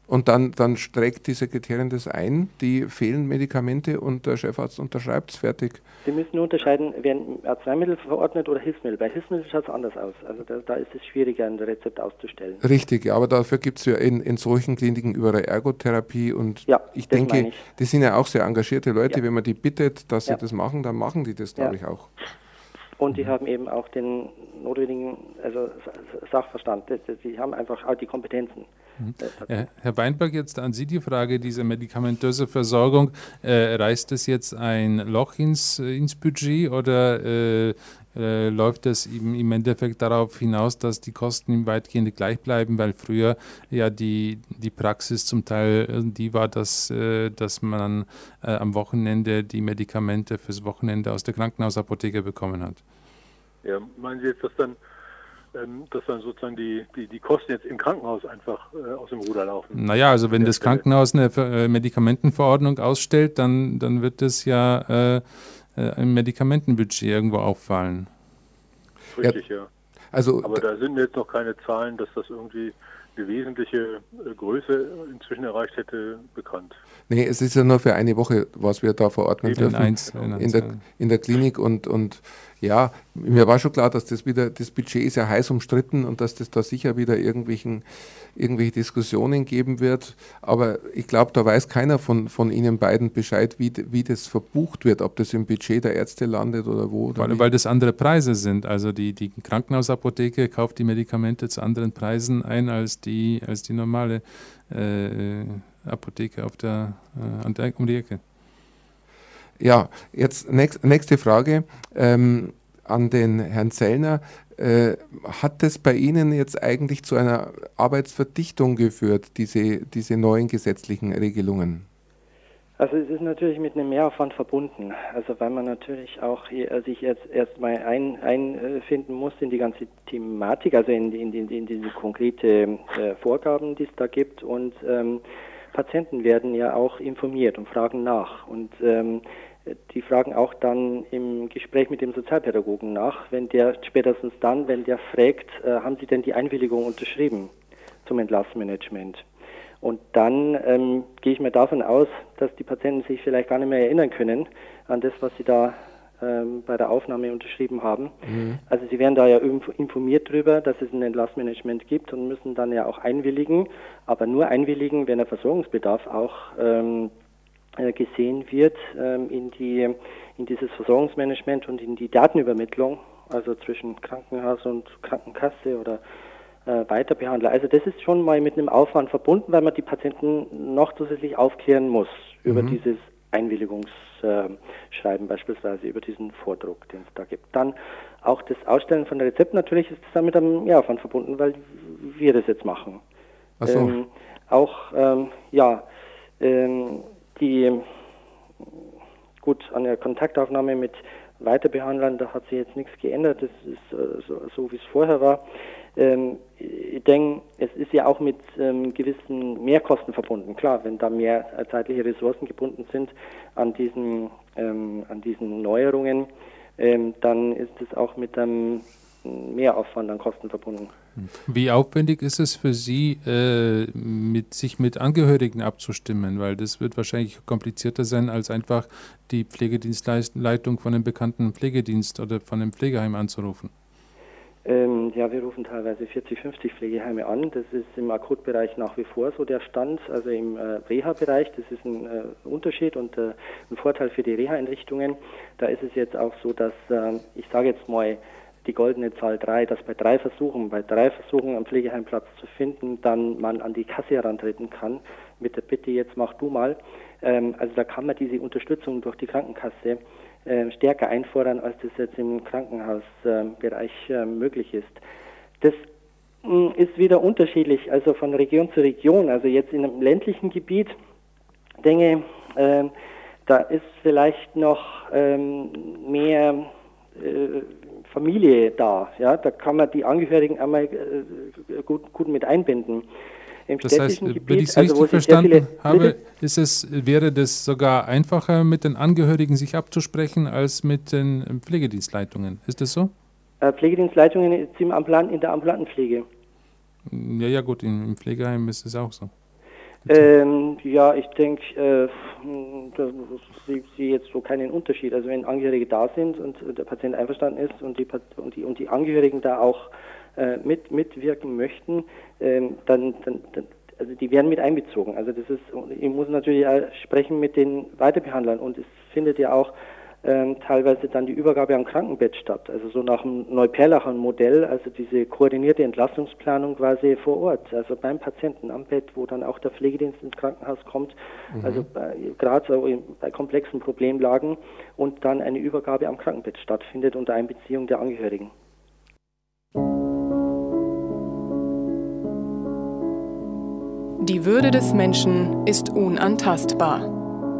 Und dann trägt die Sekretärin das ein, die fehlen Medikamente und der Chefarzt unterschreibt es, fertig. Sie müssen nur unterscheiden, werden Arzneimittel verordnet oder Hilfsmittel. Bei Hilfsmitteln schaut es anders aus. Also da ist es schwieriger, ein Rezept auszustellen. Richtig, ja, aber dafür gibt es ja in solchen Kliniken überall Ergotherapie und ja, ich denke, die sind ja auch sehr engagierte Leute. Ja. Wenn man die bittet, dass sie das machen, dann machen die das, glaube ich, auch. Und die haben eben auch den notwendigen Sachverstand. Sie haben einfach auch die Kompetenzen. Herr Weinberg, jetzt an Sie die Frage, diese medikamentöse Versorgung, reißt das jetzt ein Loch ins Budget oder läuft das im Endeffekt darauf hinaus, dass die Kosten weitgehend gleich bleiben, weil früher ja die Praxis zum Teil die war, dass man am Wochenende die Medikamente fürs Wochenende aus der Krankenhausapotheke bekommen hat. Ja, meinen Sie jetzt, dass dann sozusagen die Kosten jetzt im Krankenhaus einfach aus dem Ruder laufen? Naja, also wenn das Krankenhaus eine Medikamentenverordnung ausstellt, dann wird das ja im Medikamentenbudget irgendwo auffallen. Richtig, ja. Also, aber da sind jetzt noch keine Zahlen, dass das irgendwie eine wesentliche Größe inzwischen erreicht hätte, bekannt. Nee, es ist ja nur für eine Woche, was wir da verordnen dürfen in der Klinik und ja, mir war schon klar, dass das Budget ist ja heiß umstritten und dass das da sicher wieder irgendwelche Diskussionen geben wird, aber ich glaube, da weiß keiner von Ihnen beiden Bescheid, wie das verbucht wird, ob das im Budget der Ärzte landet oder wo. Oder weil das andere Preise sind, also die Krankenhausapotheke kauft die Medikamente zu anderen Preisen ein als die normale Apotheke um die Ecke. Ja, jetzt nächste Frage an den Herrn Zellner. Hat das bei Ihnen jetzt eigentlich zu einer Arbeitsverdichtung geführt, diese neuen gesetzlichen Regelungen? Also es ist natürlich mit einem Mehraufwand verbunden, also weil man natürlich auch sich jetzt erstmal einfinden muss in die ganze Thematik, also in diese konkrete Vorgaben, die es da gibt und Patienten werden ja auch informiert und fragen nach und die fragen auch dann im Gespräch mit dem Sozialpädagogen nach, wenn der fragt, haben Sie denn die Einwilligung unterschrieben zum Entlassmanagement? Und dann gehe ich mal davon aus, dass die Patienten sich vielleicht gar nicht mehr erinnern können an das, was sie da bei der Aufnahme unterschrieben haben. Mhm. Also sie werden da ja informiert darüber, dass es ein Entlassmanagement gibt und müssen dann ja auch einwilligen, aber nur einwilligen, wenn der Versorgungsbedarf auch gesehen wird in dieses Versorgungsmanagement und in die Datenübermittlung, also zwischen Krankenhaus und Krankenkasse oder Weiterbehandler. Also das ist schon mal mit einem Aufwand verbunden, weil man die Patienten noch zusätzlich aufklären muss über dieses Einwilligungsschreiben, beispielsweise über diesen Vordruck, den es da gibt. Dann auch das Ausstellen von Rezepten, natürlich ist das dann mit einem Mehraufwand verbunden, weil wir das jetzt machen. Ach so. An der Kontaktaufnahme mit Weiterbehandlern, da hat sich jetzt nichts geändert, das ist so wie es vorher war. Ich denke, es ist ja auch mit gewissen Mehrkosten verbunden. Klar, wenn da mehr zeitliche Ressourcen gebunden sind an diesen Neuerungen, dann ist es auch mit einem Mehraufwand an Kosten verbunden. Wie aufwendig ist es für Sie, sich mit Angehörigen abzustimmen? Weil das wird wahrscheinlich komplizierter sein, als einfach die Pflegedienstleitung von einem bekannten Pflegedienst oder von einem Pflegeheim anzurufen. Wir rufen teilweise 40, 50 Pflegeheime an. Das ist im Akutbereich nach wie vor so der Stand. Also im Reha-Bereich, das ist ein Unterschied und ein Vorteil für die Reha-Einrichtungen. Da ist es jetzt auch so, dass, ich sage jetzt mal, die goldene Zahl 3, dass bei drei Versuchen einen Pflegeheimplatz zu finden, dann man an die Kasse herantreten kann mit der Bitte, jetzt mach du mal. Also da kann man diese Unterstützung durch die Krankenkasse stärker einfordern, als das jetzt im Krankenhausbereich möglich ist. Das ist wieder unterschiedlich, also von Region zu Region. Also jetzt in einem ländlichen Gebiet, denke da ist vielleicht noch mehr Familie da. Ja? Da kann man die Angehörigen einmal gut mit einbinden. Im das heißt, Gebiet, wenn ich es richtig verstanden habe, wäre das sogar einfacher, mit den Angehörigen sich abzusprechen, als mit den Pflegedienstleitungen. Ist das so? Pflegedienstleitungen in der ambulanten Pflege. Ja gut, im Pflegeheim ist es auch so. Ja, ich denke, ich sehe jetzt so keinen Unterschied. Also wenn Angehörige da sind und der Patient einverstanden ist und die Angehörigen da auch mitwirken möchten, dann also die werden mit einbezogen. Also das ist, ich muss natürlich auch sprechen mit den Weiterbehandlern und es findet ja auch teilweise dann die Übergabe am Krankenbett statt. Also so nach dem Neuperlacher Modell, also diese koordinierte Entlastungsplanung quasi vor Ort, also beim Patienten am Bett, wo dann auch der Pflegedienst ins Krankenhaus kommt, also gerade so bei komplexen Problemlagen und dann eine Übergabe am Krankenbett stattfindet unter Einbeziehung der Angehörigen. Die Würde des Menschen ist unantastbar.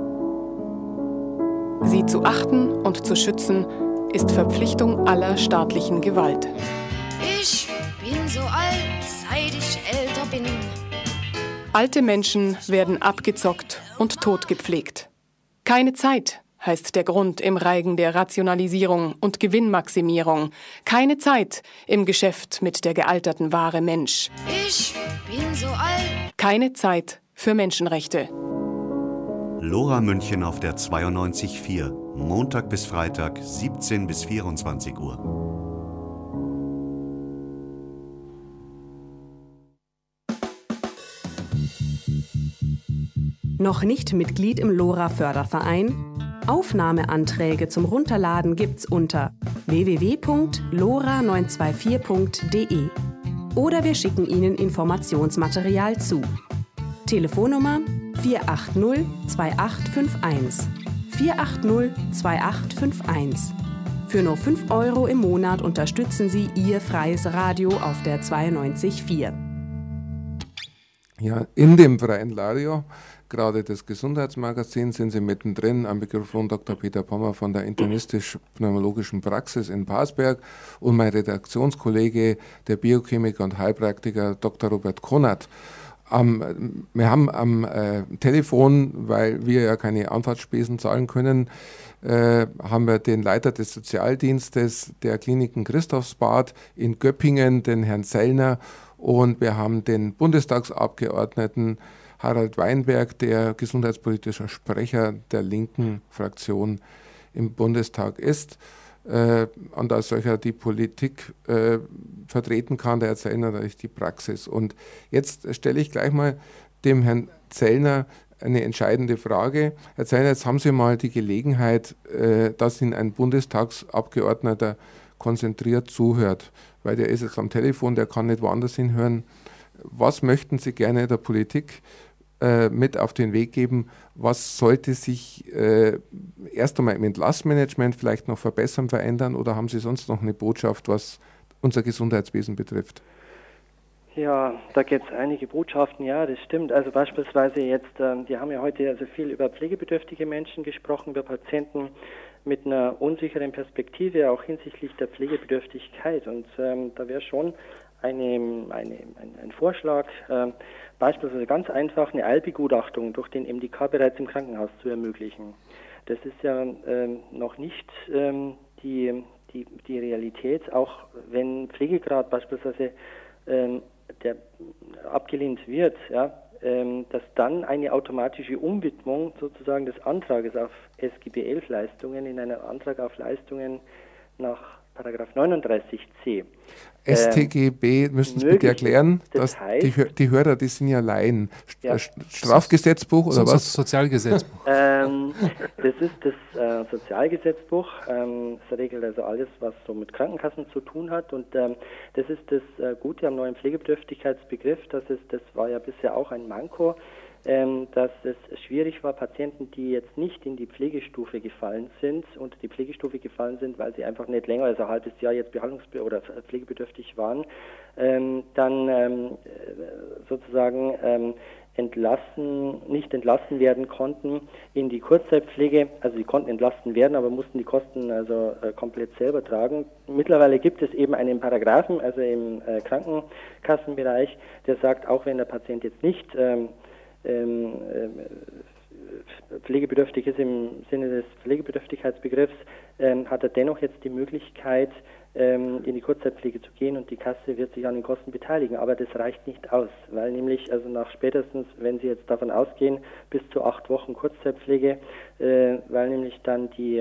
Sie zu achten und zu schützen, ist Verpflichtung aller staatlichen Gewalt. Ich bin so alt, seit ich älter bin. Alte Menschen werden abgezockt und totgepflegt. Keine Zeit heißt der Grund im Reigen der Rationalisierung und Gewinnmaximierung. Keine Zeit im Geschäft mit der gealterten Ware Mensch. Ich bin so alt. Keine Zeit für Menschenrechte. Lora München auf der 92.4, Montag bis Freitag, 17 bis 24 Uhr. Noch nicht Mitglied im LoRa-Förderverein? Aufnahmeanträge zum Runterladen gibt's unter www.lora924.de oder wir schicken Ihnen Informationsmaterial zu. Telefonnummer 480-2851. 480-2851. Für nur 5 € im Monat unterstützen Sie Ihr freies Radio auf der 92.4. Ja, in dem freien Radio, gerade das Gesundheitsmagazin, sind Sie mittendrin. Am Mikrofon Dr. Peter Pommer von der internistisch-pneumologischen Praxis in Parsberg und mein Redaktionskollege, der Biochemiker und Heilpraktiker Dr. Robert Konert. Wir haben am Telefon, weil wir ja keine Anfahrtsspesen zahlen können, haben wir den Leiter des Sozialdienstes der Kliniken Christophsbad in Göppingen, den Herrn Sellner, und wir haben den Bundestagsabgeordneten Harald Weinberg, der gesundheitspolitischer Sprecher der linken Fraktion im Bundestag ist. Und als solcher die Politik vertreten kann, der Herr Zellner natürlich die Praxis. Und jetzt stelle ich gleich mal dem Herrn Zellner eine entscheidende Frage. Herr Zellner, jetzt haben Sie mal die Gelegenheit, dass Ihnen ein Bundestagsabgeordneter konzentriert zuhört, weil der ist jetzt am Telefon, der kann nicht woanders hinhören. Was möchten Sie gerne der Politik mit auf den Weg geben? Was sollte sich erst einmal im Entlassmanagement vielleicht noch verbessern, verändern, oder haben Sie sonst noch eine Botschaft, was unser Gesundheitswesen betrifft? Ja, da gibt es einige Botschaften, ja, das stimmt. Also beispielsweise jetzt, wir haben ja heute also viel über pflegebedürftige Menschen gesprochen, über Patienten mit einer unsicheren Perspektive, auch hinsichtlich der Pflegebedürftigkeit. Und da wäre schon ein Vorschlag, beispielsweise ganz einfach eine Eilbegutachtung durch den MDK bereits im Krankenhaus zu ermöglichen. Das ist ja noch nicht die Realität, auch wenn Pflegegrad beispielsweise der abgelehnt wird, ja, dass dann eine automatische Umwidmung sozusagen des Antrages auf SGB 11 Leistungen in einen Antrag auf Leistungen nach Paragraph 39c. StGB, müssen Sie bitte erklären, dass heißt, die Hörer, die sind ja Laien. Ja. Strafgesetzbuch oder was? Sozialgesetzbuch. Das ist das Sozialgesetzbuch. Das regelt also alles, was so mit Krankenkassen zu tun hat. Und das ist das Gute am neuen Pflegebedürftigkeitsbegriff. Das war ja bisher auch ein Manko, dass es schwierig war, Patienten, die jetzt nicht in die Pflegestufe gefallen sind, unter die Pflegestufe gefallen sind, weil sie einfach nicht länger als ein halbes Jahr jetzt oder pflegebedürftig waren, dann sozusagen nicht entlassen werden konnten in die Kurzzeitpflege. Also sie konnten entlassen werden, aber mussten die Kosten also komplett selber tragen. Mittlerweile gibt es eben einen Paragraphen, also im Krankenkassenbereich, der sagt, auch wenn der Patient jetzt nicht pflegebedürftig ist im Sinne des Pflegebedürftigkeitsbegriffs, hat er dennoch jetzt die Möglichkeit, in die Kurzzeitpflege zu gehen und die Kasse wird sich an den Kosten beteiligen. Aber das reicht nicht aus, weil nämlich also nach spätestens, wenn Sie jetzt davon ausgehen, bis zu 8 Wochen Kurzzeitpflege, weil nämlich dann die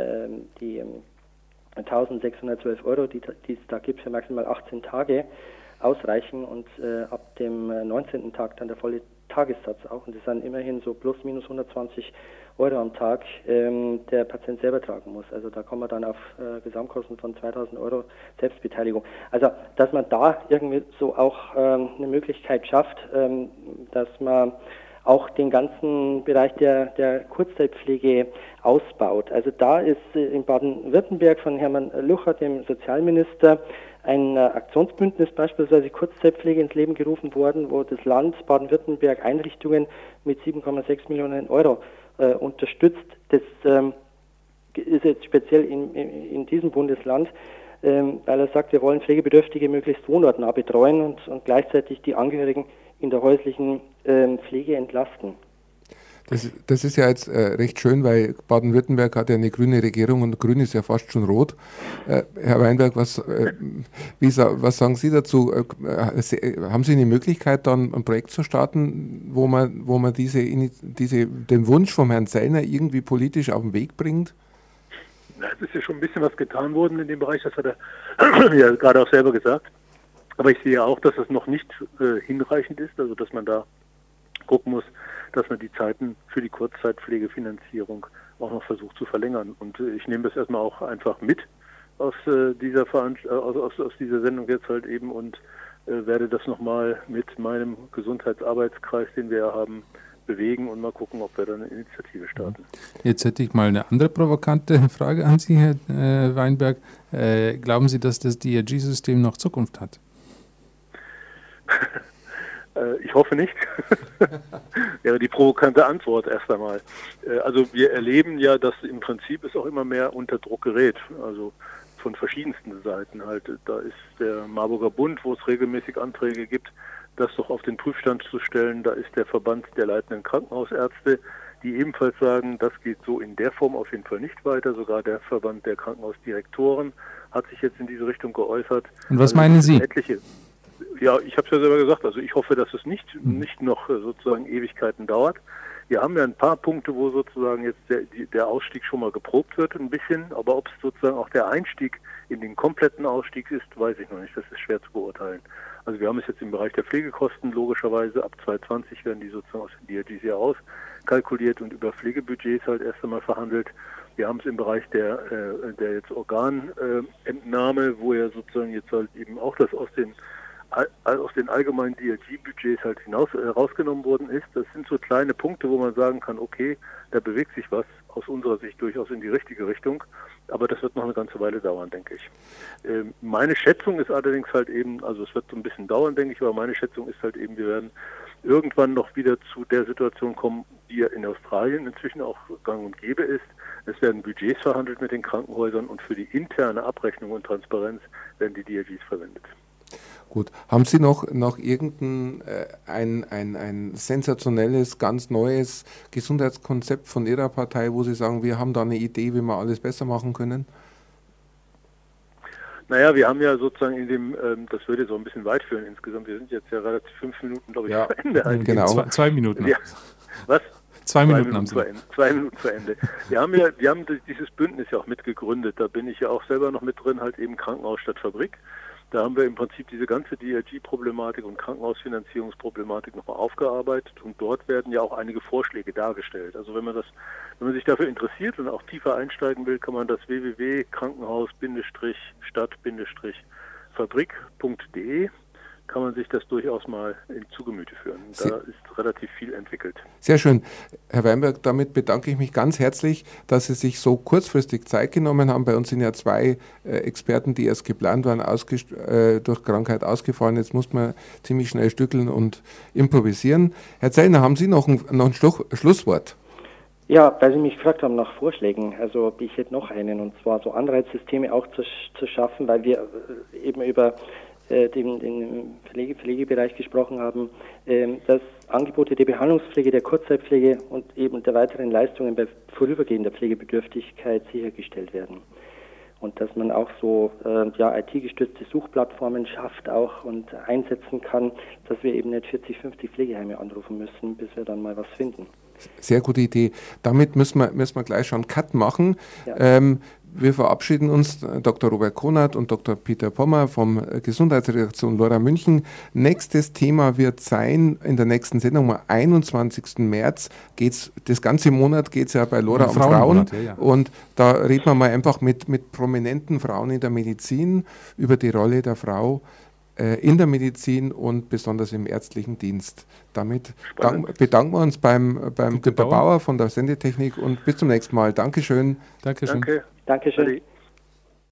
1.612 Euro, die es da gibt für maximal 18 Tage, ausreichen und ab dem 19. Tag dann der volle Tagessatz auch. Und das sind immerhin so plus minus 120 Euro am Tag, der Patient selber tragen muss. Also da kommen wir dann auf Gesamtkosten von 2.000 Euro Selbstbeteiligung. Also dass man da irgendwie so auch eine Möglichkeit schafft, dass man auch den ganzen Bereich der Kurzzeitpflege ausbaut. Also da ist in Baden-Württemberg von Hermann Lucher, dem Sozialminister, ein Aktionsbündnis beispielsweise Kurzzeitpflege ins Leben gerufen worden, wo das Land Baden-Württemberg Einrichtungen mit 7,6 Millionen Euro unterstützt. Das ist jetzt speziell in diesem Bundesland, weil er sagt, wir wollen Pflegebedürftige möglichst wohnortnah betreuen und gleichzeitig die Angehörigen in der häuslichen Pflege entlasten. Das ist ja jetzt recht schön, weil Baden-Württemberg hat ja eine grüne Regierung und Grün ist ja fast schon rot. Herr Weinberg, was sagen Sie dazu? Haben Sie eine Möglichkeit, dann ein Projekt zu starten, wo man den Wunsch vom Herrn Sellner irgendwie politisch auf den Weg bringt? Na, es ist ja schon ein bisschen was getan worden in dem Bereich, das hat er ja gerade auch selber gesagt. Aber ich sehe auch, dass es noch nicht hinreichend ist, also dass man da gucken muss, dass man die Zeiten für die Kurzzeitpflegefinanzierung auch noch versucht zu verlängern. Und ich nehme das erstmal auch einfach mit aus dieser aus dieser Sendung jetzt halt eben und werde das nochmal mit meinem Gesundheitsarbeitskreis, den wir haben, bewegen und mal gucken, ob wir dann eine Initiative starten. Jetzt hätte ich mal eine andere provokante Frage an Sie, Herr Weinberg. Glauben Sie, dass das DRG-System noch Zukunft hat? Ich hoffe nicht. Wäre die provokante Antwort erst einmal. Also wir erleben ja, dass im Prinzip es auch immer mehr unter Druck gerät. Also von verschiedensten Seiten halt. Da ist der Marburger Bund, wo es regelmäßig Anträge gibt, das doch auf den Prüfstand zu stellen. Da ist der Verband der leitenden Krankenhausärzte, die ebenfalls sagen, das geht so in der Form auf jeden Fall nicht weiter. Sogar der Verband der Krankenhausdirektoren hat sich jetzt in diese Richtung geäußert. Und was meinen Sie? Ja, ich habe es ja selber gesagt, also ich hoffe, dass es nicht noch sozusagen Ewigkeiten dauert. Wir haben ja ein paar Punkte, wo sozusagen jetzt der Ausstieg schon mal geprobt wird ein bisschen, aber ob es sozusagen auch der Einstieg in den kompletten Ausstieg ist, weiß ich noch nicht, das ist schwer zu beurteilen. Also wir haben es jetzt im Bereich der Pflegekosten logischerweise, ab 2020 werden die sozusagen aus den DRGs ja auskalkuliert und über Pflegebudgets halt erst einmal verhandelt. Wir haben es im Bereich der jetzt Organentnahme, wo ja sozusagen jetzt halt eben auch das aus den allgemeinen DRG-Budgets halt rausgenommen worden ist. Das sind so kleine Punkte, wo man sagen kann, okay, da bewegt sich was aus unserer Sicht durchaus in die richtige Richtung, aber das wird noch eine ganze Weile dauern, denke ich. Meine Schätzung ist allerdings halt eben, also es wird so ein bisschen dauern, denke ich, aber meine Schätzung ist halt eben, wir werden irgendwann noch wieder zu der Situation kommen, die ja in Australien inzwischen auch gang und gäbe ist. Es werden Budgets verhandelt mit den Krankenhäusern und für die interne Abrechnung und Transparenz werden die DRGs verwendet. Gut. Haben Sie noch irgendein ein sensationelles, ganz neues Gesundheitskonzept von Ihrer Partei, wo Sie sagen, wir haben da eine Idee, wie wir alles besser machen können? Naja, wir haben ja sozusagen in dem, das würde so ein bisschen weit führen insgesamt, wir sind jetzt ja relativ 5 Minuten, glaube ich, ja, vor Ende. Genau. 2 Minuten. Ja. Was? 2 Minuten haben Sie. 2 Minuten vor Ende. Wir haben dieses Bündnis ja auch mitgegründet, da bin ich ja auch selber noch mit drin, halt eben Krankenhaus statt Fabrik. Da haben wir im Prinzip diese ganze DRG-Problematik und Krankenhausfinanzierungsproblematik nochmal aufgearbeitet und dort werden ja auch einige Vorschläge dargestellt. Also wenn man sich dafür interessiert und auch tiefer einsteigen will, kann man das www.krankenhaus-stadt-fabrik.de kann man sich das durchaus mal zu Gemüte führen. Da ist relativ viel entwickelt. Sehr schön. Herr Weinberg, damit bedanke ich mich ganz herzlich, dass Sie sich so kurzfristig Zeit genommen haben. Bei uns sind ja 2 Experten, die erst geplant waren, durch Krankheit ausgefallen. Jetzt muss man ziemlich schnell stückeln und improvisieren. Herr Zellner, haben Sie noch ein Schlusswort? Ja, weil Sie mich gefragt haben nach Vorschlägen. Also ich hätte noch einen, und zwar so Anreizsysteme auch zu schaffen, weil wir eben über den Pflegebereich gesprochen haben, dass Angebote der Behandlungspflege, der Kurzzeitpflege und eben der weiteren Leistungen bei vorübergehender Pflegebedürftigkeit sichergestellt werden. und dass man auch so IT-gestützte Suchplattformen schafft auch und einsetzen kann, dass wir eben nicht 40, 50 Pflegeheime anrufen müssen, bis wir dann mal was finden. Sehr gute Idee. Damit müssen wir gleich schon einen Cut machen. Ja. Wir verabschieden uns, Dr. Robert Konert und Dr. Peter Pommer vom Gesundheitsredaktion LoRa München. Nächstes Thema wird sein, in der nächsten Sendung am 21. März das ganze Monat geht es ja bei LoRa um Frauen. Ja. Und da reden wir mal einfach mit prominenten Frauen in der Medizin über die Rolle der Frau in der Medizin und besonders im ärztlichen Dienst. Damit bedanken wir uns beim Günter Bauer von der Sendetechnik und bis zum nächsten Mal. Dankeschön. Dankeschön. Danke. Dankeschön.